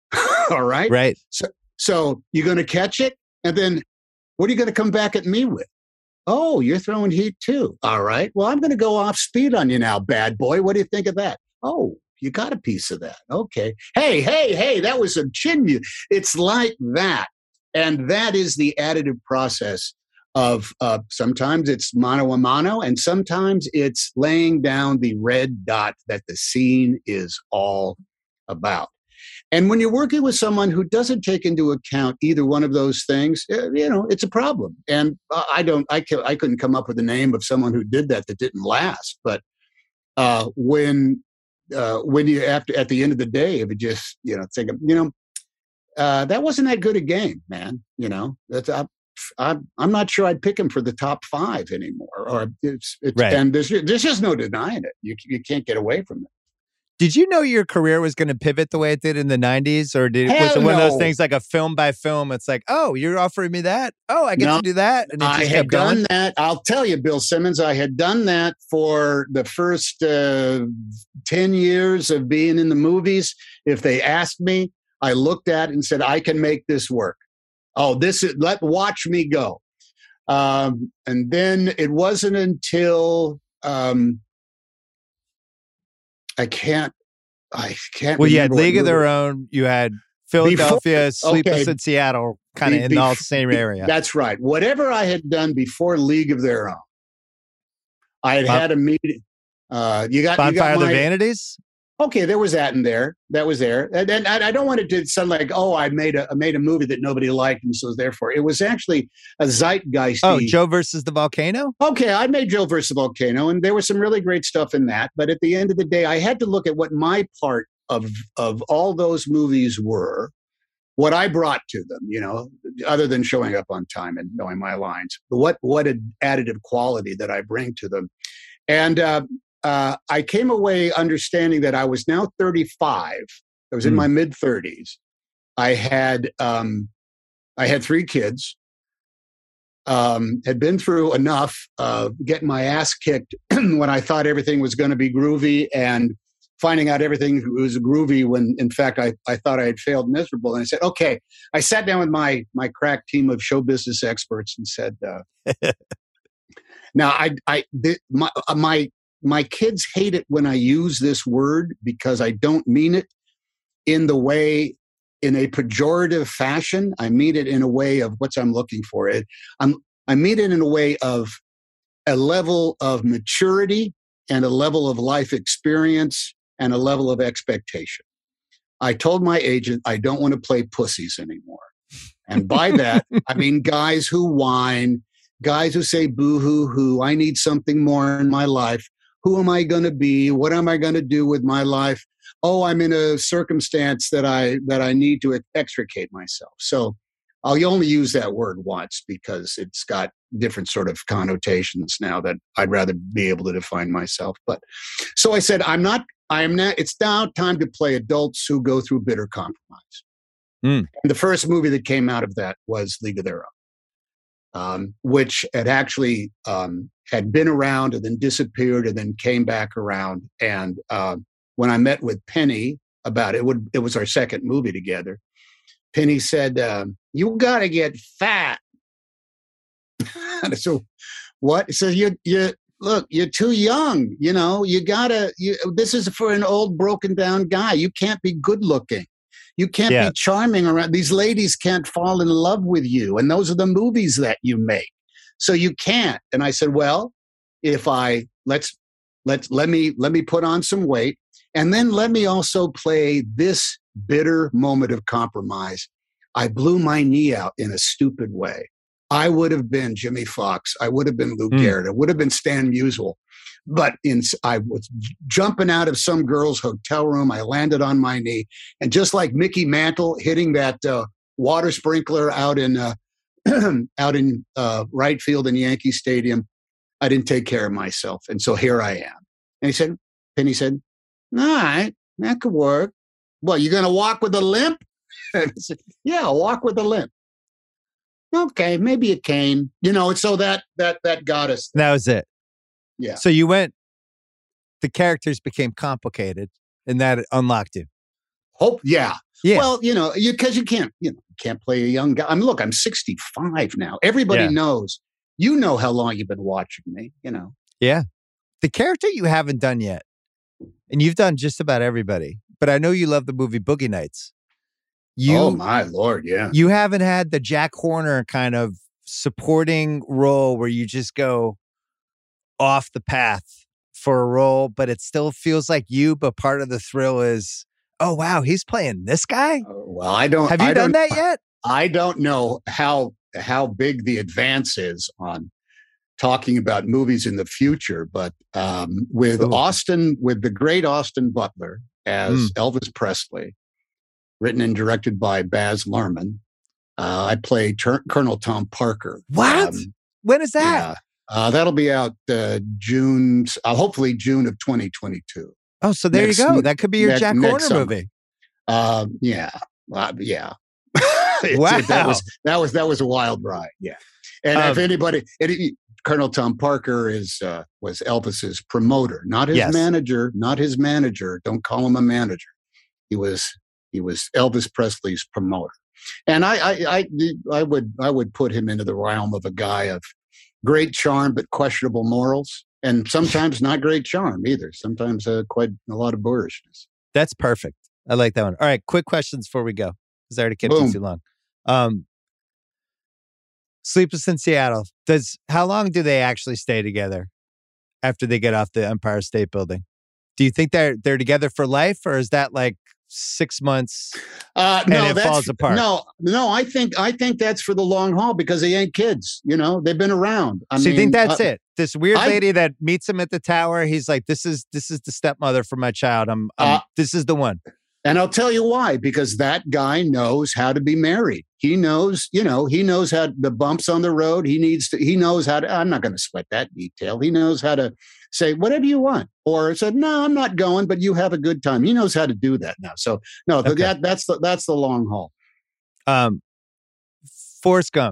All right. Right. So you're going to catch it. And then what are you going to come back at me with? Oh, you're throwing heat too. All right. Well, I'm going to go off speed on you now, bad boy. What do you think of that? Oh, you got a piece of that. Okay. Hey, that was some chin music. It's like that. And that is the additive process of sometimes it's mano a mano, and sometimes it's laying down the red dot that the scene is all about. And when you're working with someone who doesn't take into account either one of those things, it's a problem. And I couldn't come up with a name of someone who did that didn't last. But when you at the end of the day, if you just think that wasn't that good a game, man. I'm not sure I'd pick him for the top 5 anymore. Or it's right. And there's just no denying it. You can't get away from it. Did you know your career was going to pivot the way it did in the 90s? Or was it one of those things like a film by film? It's like, oh, you're offering me that? Oh, I get to do that? And I had done that. I'll tell you, Bill Simmons, I had done that for the first 10 years of being in the movies. If they asked me, I looked at it and said, I can make this work. Oh, watch me go. And then it wasn't until... I can't. Well, you had League of Their Own. You had Philadelphia, Sleepless in Seattle, kind of in the same area. That's right. Whatever I had done before League of Their Own, I had a meeting. Bonfire of the Vanities. Okay, there was that in there. That was there, and I don't want it to sound like, oh, I made a movie that nobody liked, and so therefore it was actually a zeitgeist. Oh, Joe versus the Volcano. Okay, I made Joe versus the Volcano, and there was some really great stuff in that. But at the end of the day, I had to look at what my part of all those movies were, what I brought to them. Other than showing up on time and knowing my lines, what an additive quality that I bring to them, and. I came away understanding that I was now 35. I was in my mid-30s. I had 3 kids. Had been through enough getting my ass kicked when I thought everything was going to be groovy, and finding out everything was groovy when, in fact, I thought I had failed miserable. And I said, okay. I sat down with my crack team of show business experts and said, now my kids hate it when I use this word because I don't mean it in a pejorative fashion. I mean it in a way of what I'm looking for. I mean it in a way of a level of maturity and a level of life experience and a level of expectation. I told my agent I don't want to play pussies anymore. And by that, I mean guys who whine, guys who say boo-hoo-hoo, I need something more in my life. Who am I going to be? What am I going to do with my life? Oh, I'm in a circumstance that I need to extricate myself. So I'll only use that word once because it's got different sort of connotations now that I'd rather be able to define myself. But so I said, it's now time to play adults who go through bitter compromise. And the first movie that came out of that was League of Their Own, which had actually had been around and then disappeared and then came back around. And when I met with Penny about it, it was our second movie together. Penny said, you got to get fat. So what? So look, you're too young. This is for an old broken down guy. You can't be good looking. You can't be charming around. These ladies can't fall in love with you. And those are the movies that you make. So you can't. And I said, well, if let me put on some weight, and then let me also play this bitter moment of compromise. I blew my knee out in a stupid way. I would have been Jimmy Fox. I would have been Lou Garrett. I would have been Stan Musial. But I was jumping out of some girl's hotel room. I landed on my knee. And just like Mickey Mantle hitting that water sprinkler out in right field in Yankee Stadium, I didn't take care of myself. And so here I am. And Penny said, all right, that could work. Well, you're going to walk with a limp? I said, yeah, I'll walk with a limp. Okay, maybe a cane. So that got us. That was it. Yeah. So the characters became complicated and that unlocked you. Yeah. Yeah. Well, because you can't, can't play a young guy. Look, I'm 65 now. Everybody knows, how long you've been watching me, Yeah. The character you haven't done yet, and you've done just about everybody, but I know you love the movie Boogie Nights. Oh my Lord, yeah. You haven't had the Jack Horner kind of supporting role where you just go off the path for a role, but it still feels like you, but part of the thrill is, oh wow, he's playing this guy? Well, I don't have you done that yet? I don't know how big the advance is on talking about movies in the future, but with the great Austin Butler as Elvis Presley, written and directed by Baz Luhrmann, I play Colonel Tom Parker. What? When is that? Yeah, that'll be out June, hopefully June of 2022. Oh, so there you go. That could be your Jack Horner movie. Yeah. Wow. That was a wild ride. Yeah. And if anybody, Colonel Tom Parker was Elvis's promoter, not his manager. Don't call him a manager. He was Elvis Presley's promoter. And I would put him into the realm of a guy of great charm but questionable morals, and sometimes not great charm either. Sometimes quite a lot of boorishness. That's perfect. I like that one. All right, quick questions before we go, because I already kept you too long. Sleepless in Seattle. How long do they actually stay together after they get off the Empire State Building? Do you think they're together for life, or is that like 6 months and it falls apart? No. I think that's for the long haul, because they ain't kids. They've been around. You think that's it? This weird lady that meets him at the tower. He's like, "This is the stepmother for my child. This is the one." And I'll tell you why, because that guy knows how to be married. He knows, he knows how the bumps on the road. He knows how to, I'm not going to sweat that detail. He knows how to say, whatever you want, or said, no, I'm not going, but you have a good time. He knows how to do that now. So no, okay. That's the long haul. Forrest Gump,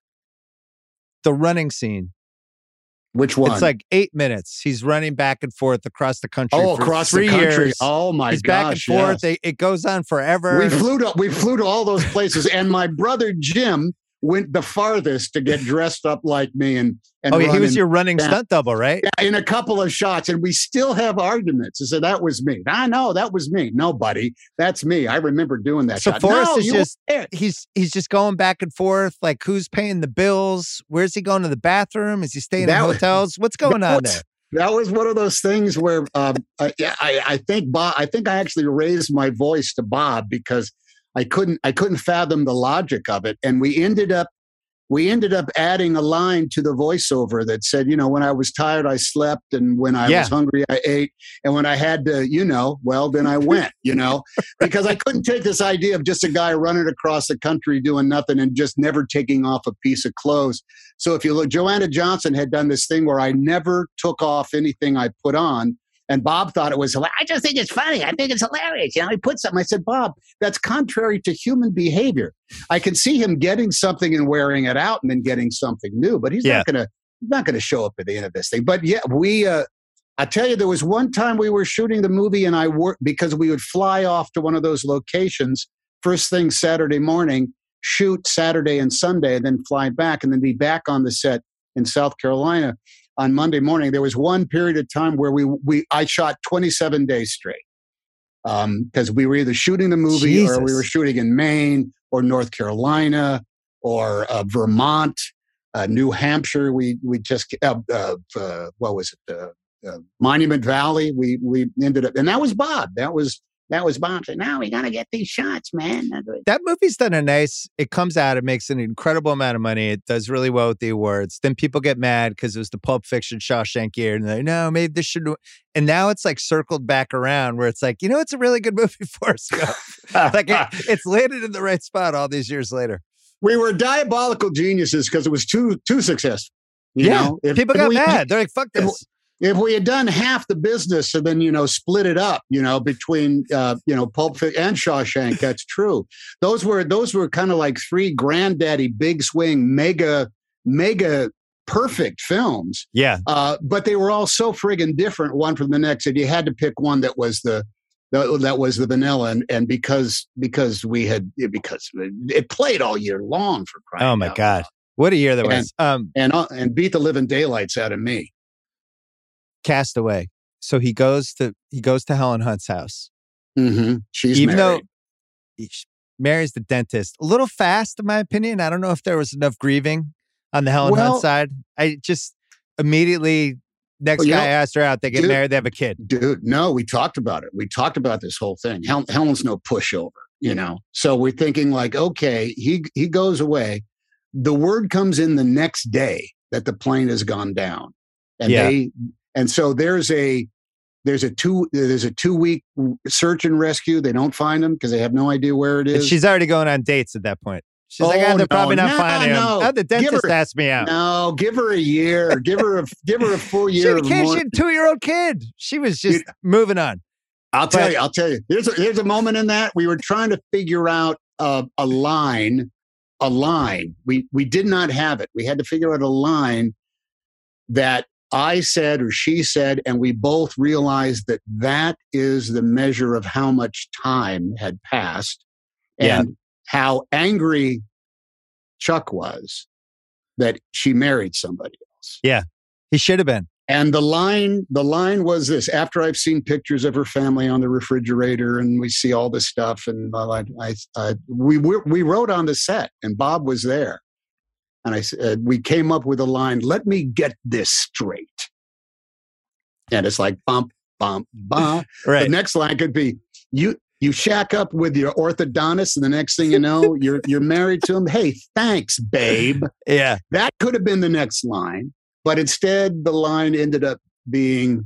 the running scene. Which one? It's like 8 minutes. He's running back and forth across the country. Oh, across the country. Years. Oh my gosh. He's back and forth. Yes. It goes on forever. We flew to all those places. And my brother Jim went the farthest to get dressed up like me and he was your running stunt double, right? Yeah, in a couple of shots, and we still have arguments. I said, that was me. I know that was me. No, buddy, that's me. I remember doing that. So Forrest is he's just going back and forth. Like, who's paying the bills? Where's he going to the bathroom? Is he staying in hotels? What's going on there? That was one of those things where I think Bob. I think I actually raised my voice to Bob because I couldn't fathom the logic of it, and we ended up adding a line to the voiceover that said, when I was tired, I slept, and when I was hungry, I ate, and when I had to, well, then I went, because I couldn't take this idea of just a guy running across the country doing nothing and just never taking off a piece of clothes. So if you look, Joanna Johnson had done this thing where I never took off anything I put on. And Bob thought it was hilarious. I just think it's funny. I think it's hilarious. He put something. I said, Bob, that's contrary to human behavior. I can see him getting something and wearing it out and then getting something new, but he's not gonna show up at the end of this thing. But yeah, I tell you, there was one time we were shooting the movie, and I worked because we would fly off to one of those locations first thing Saturday morning, shoot Saturday and Sunday, and then fly back, and then be back on the set in South Carolina on Monday morning. There was one period of time where I shot 27 days straight because we were either shooting the movie or we were shooting in Maine or North Carolina or Vermont, New Hampshire. We just what was it? Monument Valley. We ended up, and that was Bob. That was Bob said, "Now we got to get these shots, man." That movie's done it comes out, it makes an incredible amount of money. It does really well with the awards. Then people get mad because it was the Pulp Fiction Shawshank year, and they're like, no, maybe this should. And now it's like circled back around where it's like, it's a really good movie for us. Like it's landed in the right spot all these years later. We were diabolical geniuses because it was too successful. You know? People got mad. They're like, fuck this. If we had done half the business and then, split it up, between, Pulp Fiction and Shawshank, that's true. Those were kind of like three granddaddy big swing, mega perfect films. Yeah. But they were all so friggin' different one from the next that you had to pick one that was the That was the vanilla, and because it played all year long for crying out. Oh my God, what a year that was! And beat the living daylights out of me. Castaway. So he goes to Helen Hunt's house. Mm-hmm. She's even married. though he marries the dentist, a little fast in my opinion. I don't know if there was enough grieving on the Helen Hunt side. I just immediately. Next guy asked her out. They get married. They have a kid. Dude, no, we talked about it. We talked about this whole thing. Helen's no pushover, you know. So we're thinking like, okay, he goes away. The word comes in the next day that the plane has gone down, and so there's a 2-week search and rescue. They don't find him because they have no idea where it is. And she's already going on dates at that point. She's they're probably not finding him. Oh, the dentist asked me out. No, give her a year. Give her a full year. She had a 2-year-old kid. She was just moving on. I'll tell you. There's a moment in that we were trying to figure out a line. We did not have it. We had to figure out a line that I said or she said, and we both realized that is the measure of how much time had passed. And how angry Chuck was that she married somebody else. Yeah, he should have been. And the line was this: after I've seen pictures of her family on the refrigerator, and we see all this stuff, and we wrote on the set, and Bob was there, and I said we came up with a line: "Let me get this straight," and it's like bump, bump, bump. Right. The next line could be You shack up with your orthodontist, and the next thing you know, you're married to him. Hey, thanks, babe. Yeah, that could have been the next line, but instead, the line ended up being.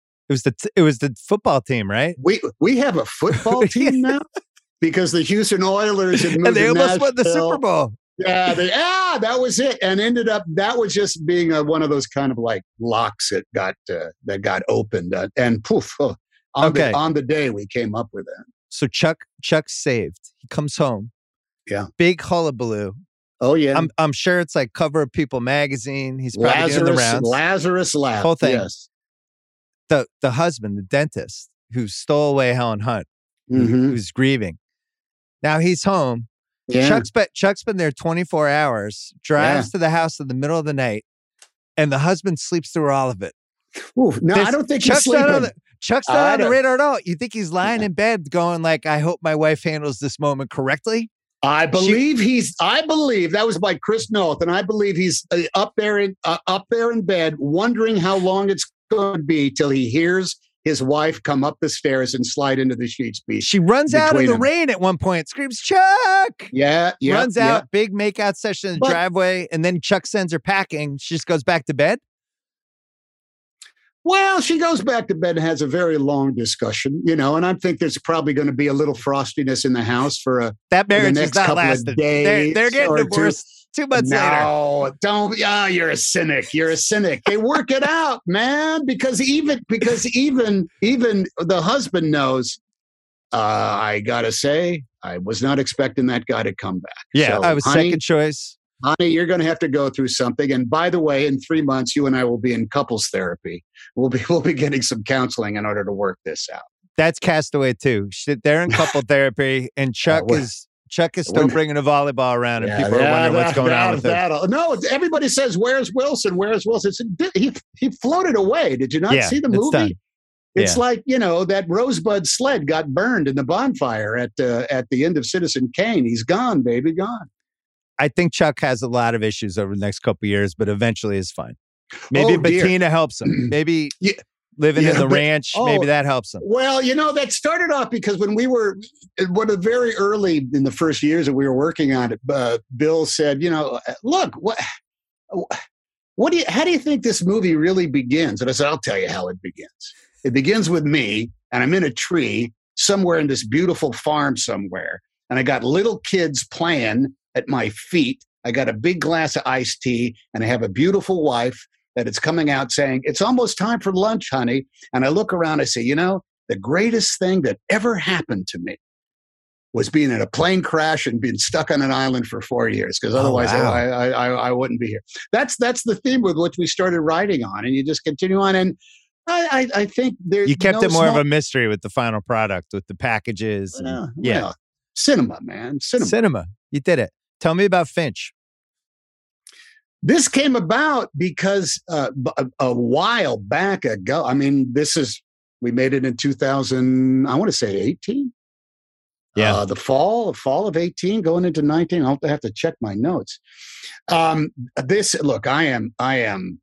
It was the football team, right? We have a football team now because the Houston Oilers had moved. And they almost Nashville. won the Super Bowl. Yeah, that was it, and ended up that was just being one of those kind of like locks that got opened, and poof. On the day we came up with that. So Chuck's saved. He comes home. Yeah. Big hullabaloo. Oh yeah. I'm sure it's like cover of People magazine. He's probably doing the rounds. Lazarus laughed. Whole thing. Yes. The husband, the dentist, who stole away Helen Hunt, who's grieving. Now he's home. Yeah. Chuck's been there 24 hours, drives to the house in the middle of the night, and the husband sleeps through all of it. Ooh, no, I don't think he's sleeping. Chuck's not on the radar at all. You think he's lying in bed going like, I hope my wife handles this moment correctly? I believe that was by Chris Noth, and I believe he's up there in bed wondering how long it's going to be till he hears his wife come up the stairs and slide into the sheets. She runs out in the rain at one point, screams, Chuck! Yeah. Runs out, big makeout session in the driveway, and then Chuck sends her packing. She just goes back to bed? Well, she goes back to bed and has a very long discussion, and I think there's probably going to be a little frostiness in the house for that marriage is not lasting. They're getting divorced 2 months later. No, don't. You're a cynic. You're a cynic. They work it out, man. Because even the husband knows. I gotta say, I was not expecting that guy to come back. Yeah, so, I was second choice. Honey, you're going to have to go through something. And by the way, in 3 months, you and I will be in couples therapy. We'll be getting some counseling in order to work this out. That's Castaway too. They're in couple therapy, and Chuck is still bringing a volleyball around, and people are wondering what's going on with him. No, everybody says, "Where's Wilson? Where's Wilson?" He floated away. Did you not see the movie? Done. It's like that Rosebud sled got burned in the bonfire at the end of Citizen Kane. He's gone, baby, gone. I think Chuck has a lot of issues over the next couple of years, but eventually is fine. Maybe Bettina helps him. Maybe living in the ranch, maybe that helps him. Well, that started off because when very early in the first years that we were working on it, Bill said, look, how do you think this movie really begins? And I said, I'll tell you how it begins. It begins with me, and I'm in a tree somewhere in this beautiful farm somewhere, and I got little kids playing at my feet. I got a big glass of iced tea, and I have a beautiful wife that is coming out saying, it's almost time for lunch, honey. And I look around, I say, the greatest thing that ever happened to me was being in a plane crash and being stuck on an island for 4 years, because otherwise I wouldn't be here. That's the theme with which we started writing on, and you just continue on. And I think there's You kept it more of a mystery with the final product, with the packages. And, well, cinema, man. Cinema. You did it. Tell me about Finch. This came about because a while back ago, I mean, we made it in 2000, I want to say 18. Yeah. The fall of 18 going into 19. I'll have to check my notes. Look, I am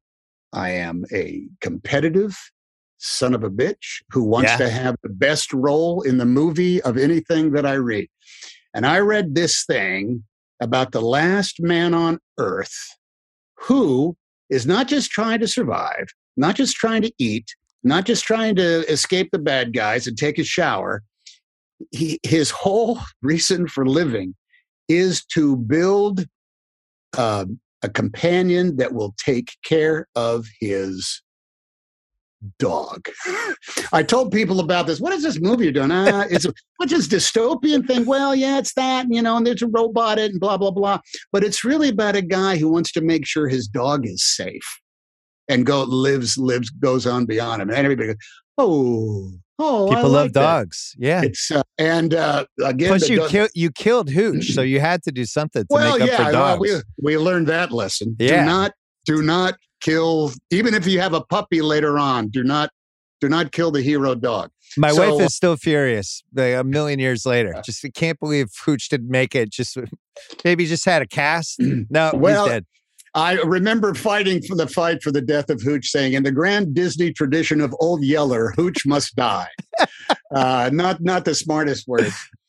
a competitive son of a bitch who wants to have the best role in the movie of anything that I read. And I read this thing about the last man on earth who is not just trying to survive, not just trying to eat, not just trying to escape the bad guys and take a shower. His whole reason for living is to build a companion that will take care of his dog. I told people about this. What is this movie you're doing? It's what's this dystopian thing? Well, yeah, it's that, and there's a robot and blah, blah, blah. But it's really about a guy who wants to make sure his dog is safe and goes on beyond him. And everybody goes, oh, people love dogs. Yeah. It's again, plus you killed Hooch, so you had to do something to make up for dogs. Well, we learned that lesson. Yeah. Do not kill, even if you have a puppy later on. Do not kill the hero dog. My wife is still furious. Like a million years later, just can't believe Hooch didn't make it. Maybe just had a cast. No, he's dead. I remember fighting for the death of Hooch, saying, in the grand Disney tradition of Old Yeller, Hooch must die. Not the smartest words.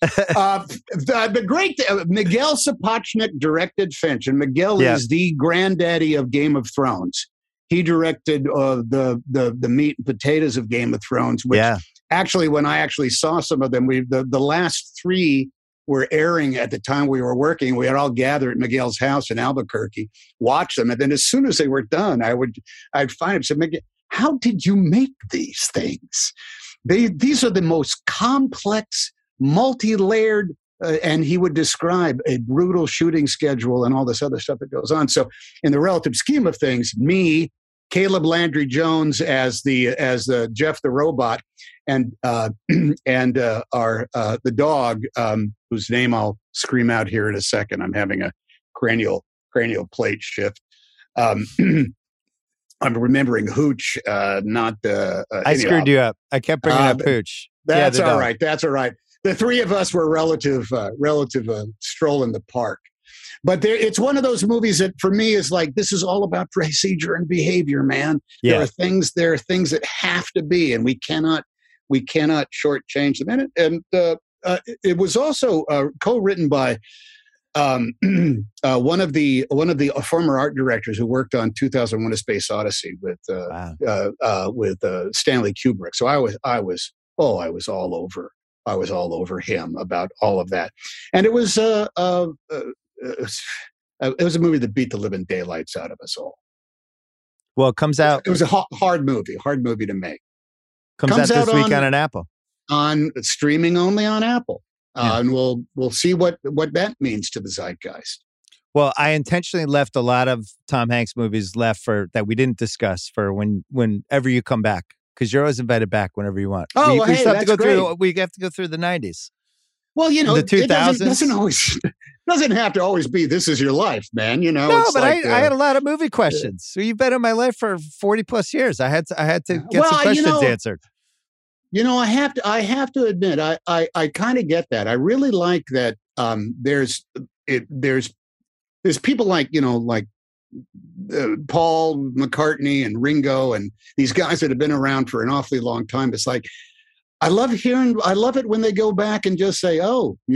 The great Miguel Sapochnik directed Finch, and Miguel is the granddaddy of Game of Thrones. He directed the meat and potatoes of Game of Thrones, which actually, when I actually saw some of them, the last 3 were airing at the time we were working. We had all gathered at Miguel's house in Albuquerque, watch them. And then as soon as they were done, I'd find him and say, Miguel, how did you make these things? These are the most complex, multi-layered, and he would describe a brutal shooting schedule and all this other stuff that goes on. So in the relative scheme of things, me, Caleb Landry Jones as the Jeff the robot, and the dog, whose name I'll scream out here in a second. I'm having a cranial plate shift. I'm remembering Hooch, not the. I screwed you up. I kept bringing up Hooch. That's all right. That's all right. The 3 of us were relative stroll in the park. But it's one of those movies that, for me, is like, this is all about procedure and behavior, man. Yeah. There are things that have to be, and we cannot shortchange them. And it was also co-written by one of the former art directors who worked on 2001: A Space Odyssey with Stanley Kubrick. So I was all over him about all of that, and it was it was a movie that beat the living daylights out of us all. Well, it comes out. It was a hard movie to make. Comes out this week on an Apple. On streaming only on Apple. And we'll see what that means to the zeitgeist. Well, I intentionally left a lot of Tom Hanks movies that we didn't discuss for whenever you come back, because you're always invited back whenever you want. Oh, we still have to go through. We have to go through the 90s. Well, the 2000s. It doesn't have to always be this is your life, man. No, but I had a lot of movie questions. So you've been in my life for 40 plus years. I had to get some questions answered. I have to admit, I kind of get that. I really like that. There's people like Paul McCartney and Ringo and these guys that have been around for an awfully long time. It's like, I love it when they go back and just say,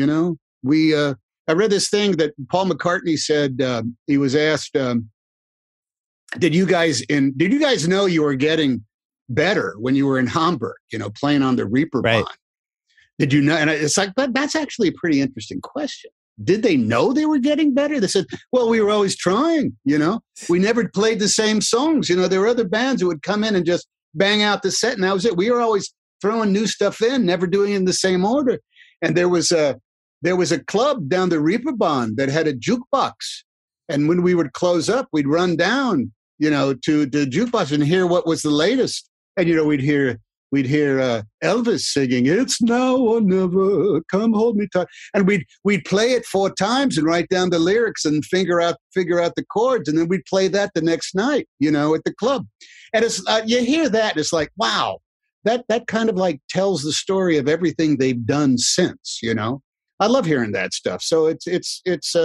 I read this thing that Paul McCartney said. He was asked, did you guys know you were getting better when you were in Hamburg, playing on the Reeperbahn? Right. Did you know? And it's like, that's actually a pretty interesting question. Did they know they were getting better? They said, well, we were always trying, we never played the same songs. There were other bands who would come in and just bang out the set, and that was it. We were always throwing new stuff in, never doing it in the same order. And there was a club down the Reeperbahn that had a jukebox. And when we would close up, we'd run down, to the jukebox and hear what was the latest. And, we'd hear Elvis singing, "It's now or never, come hold me tight." And we'd play it 4 times and write down the lyrics and figure out the chords. And then we'd play that the next night, at the club. And it's, you hear that, and it's like, wow, that kind of like tells the story of everything they've done since, I love hearing that stuff. So it's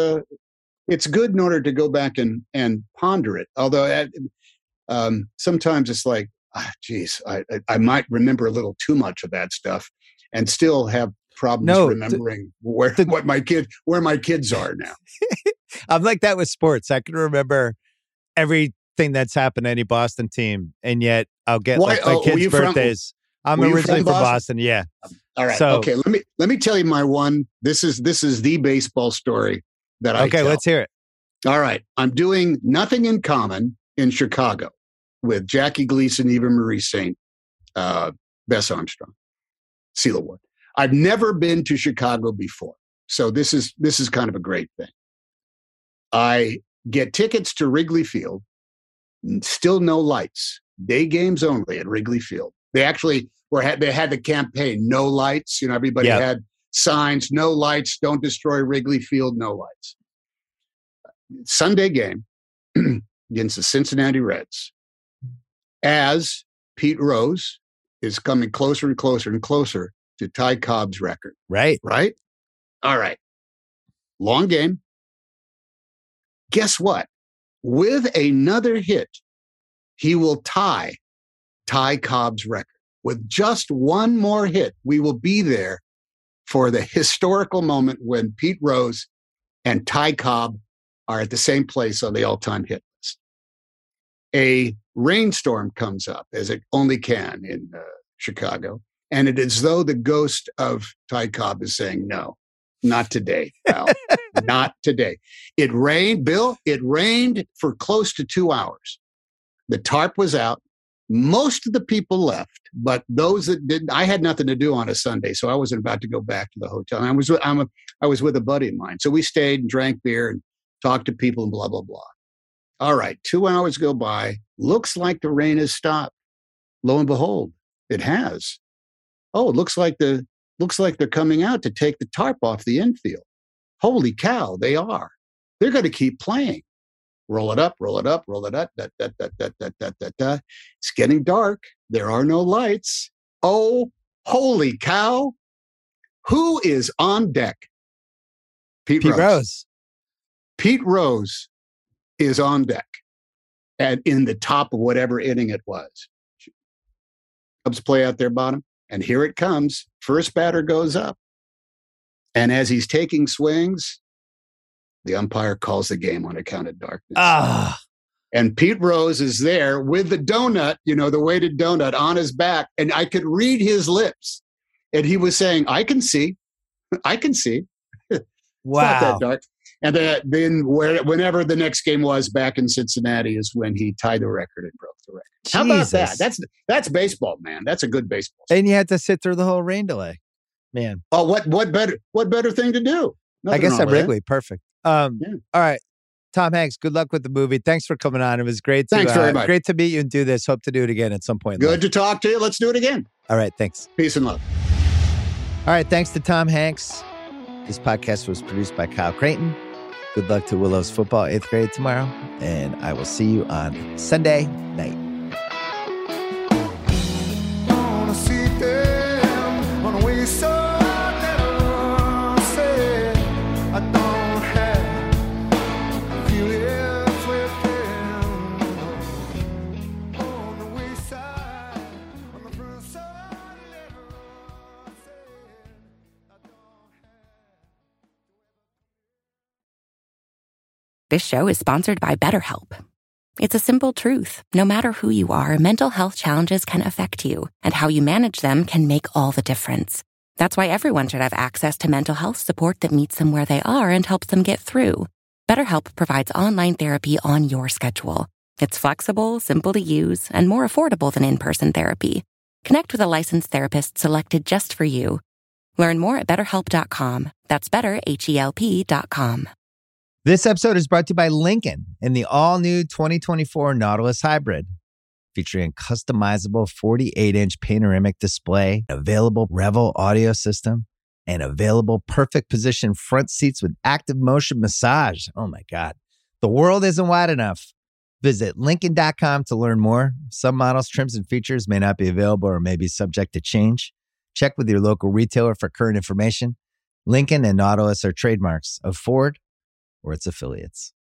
good in order to go back and ponder it. Although sometimes it's like, geez, I might remember a little too much of that stuff and still have problems remembering where my kids are now. I'm like that with sports. I can remember everything that's happened to any Boston team, and yet I'll get my kids' birthdays. I'm originally from Boston. Yeah. All right. So, okay. Let me tell you my one. This is the baseball story that I tell. Okay, let's hear it. All right. I'm doing Nothing in Common in Chicago with Jackie Gleason, Eva Marie Saint, Bess Armstrong, Celia Ward. I've never been to Chicago before, so this is kind of a great thing. I get tickets to Wrigley Field. Still no lights. Day games only at Wrigley Field. They actually they had the campaign, no lights. Everybody had signs, no lights, don't destroy Wrigley Field, no lights. Sunday game against the Cincinnati Reds. As Pete Rose is coming closer and closer and closer to Ty Cobb's record. Right? All right. Long game. Guess what? With another hit, he will tie Ty Cobb's record. With just one more hit, we will be there for the historical moment when Pete Rose and Ty Cobb are at the same place on the all-time hit list. A rainstorm comes up, as it only can in Chicago, and it is as though the ghost of Ty Cobb is saying, "No, not today, pal. Not today." It rained, Bill. It rained for close to 2 hours. The tarp was out. Most of the people left, but those that didn't, I had nothing to do on a Sunday, so I wasn't about to go back to the hotel. And I was with a buddy of mine, so we stayed and drank beer and talked to people and blah, blah, blah. All right, 2 hours go by. Looks like the rain has stopped. Lo and behold, it has. Oh, it looks like they're coming out to take the tarp off the infield. Holy cow, they are. They're going to keep playing. Roll it up, roll it up, roll it up. It's getting dark. There are no lights. Oh, holy cow. Who is on deck? Pete Rose. Pete Rose is on deck and in the top of whatever inning it was. Cubs play out their bottom, and here it comes. First batter goes up. And as he's taking swings, the umpire calls the game on account of darkness. And Pete Rose is there with the donut, the weighted donut on his back. And I could read his lips. And he was saying, I can see. I can see. Wow. It's not that dark. And then whenever the next game was back in Cincinnati is when he tied the record and broke the record. Jesus. How about that? That's baseball, man. That's a good baseball. And you had to sit through the whole rain delay. Man. Oh, what better thing to do? Nothing I guess at Wrigley. Perfect. All right. Tom Hanks, good luck with the movie. Thanks for coming on. It was great. Thanks very much. Great to meet you and do this. Hope to do it again at some point. Good to talk to you. Let's do it again. All right. Thanks. Peace and love. All right. Thanks to Tom Hanks. This podcast was produced by Kyle Creighton. Good luck to Willow's football 8th grade tomorrow. And I will see you on Sunday night. This show is sponsored by BetterHelp. It's a simple truth. No matter who you are, mental health challenges can affect you, and how you manage them can make all the difference. That's why everyone should have access to mental health support that meets them where they are and helps them get through. BetterHelp provides online therapy on your schedule. It's flexible, simple to use, and more affordable than in-person therapy. Connect with a licensed therapist selected just for you. Learn more at BetterHelp.com. That's BetterHelp.com. This episode is brought to you by Lincoln and the all-new 2024 Nautilus Hybrid. featuring a customizable 48-inch panoramic display, available Revel audio system, and available perfect position front seats with active motion massage. Oh my God. The world isn't wide enough. Visit Lincoln.com to learn more. Some models, trims, and features may not be available or may be subject to change. Check with your local retailer for current information. Lincoln and Nautilus are trademarks of Ford or its affiliates.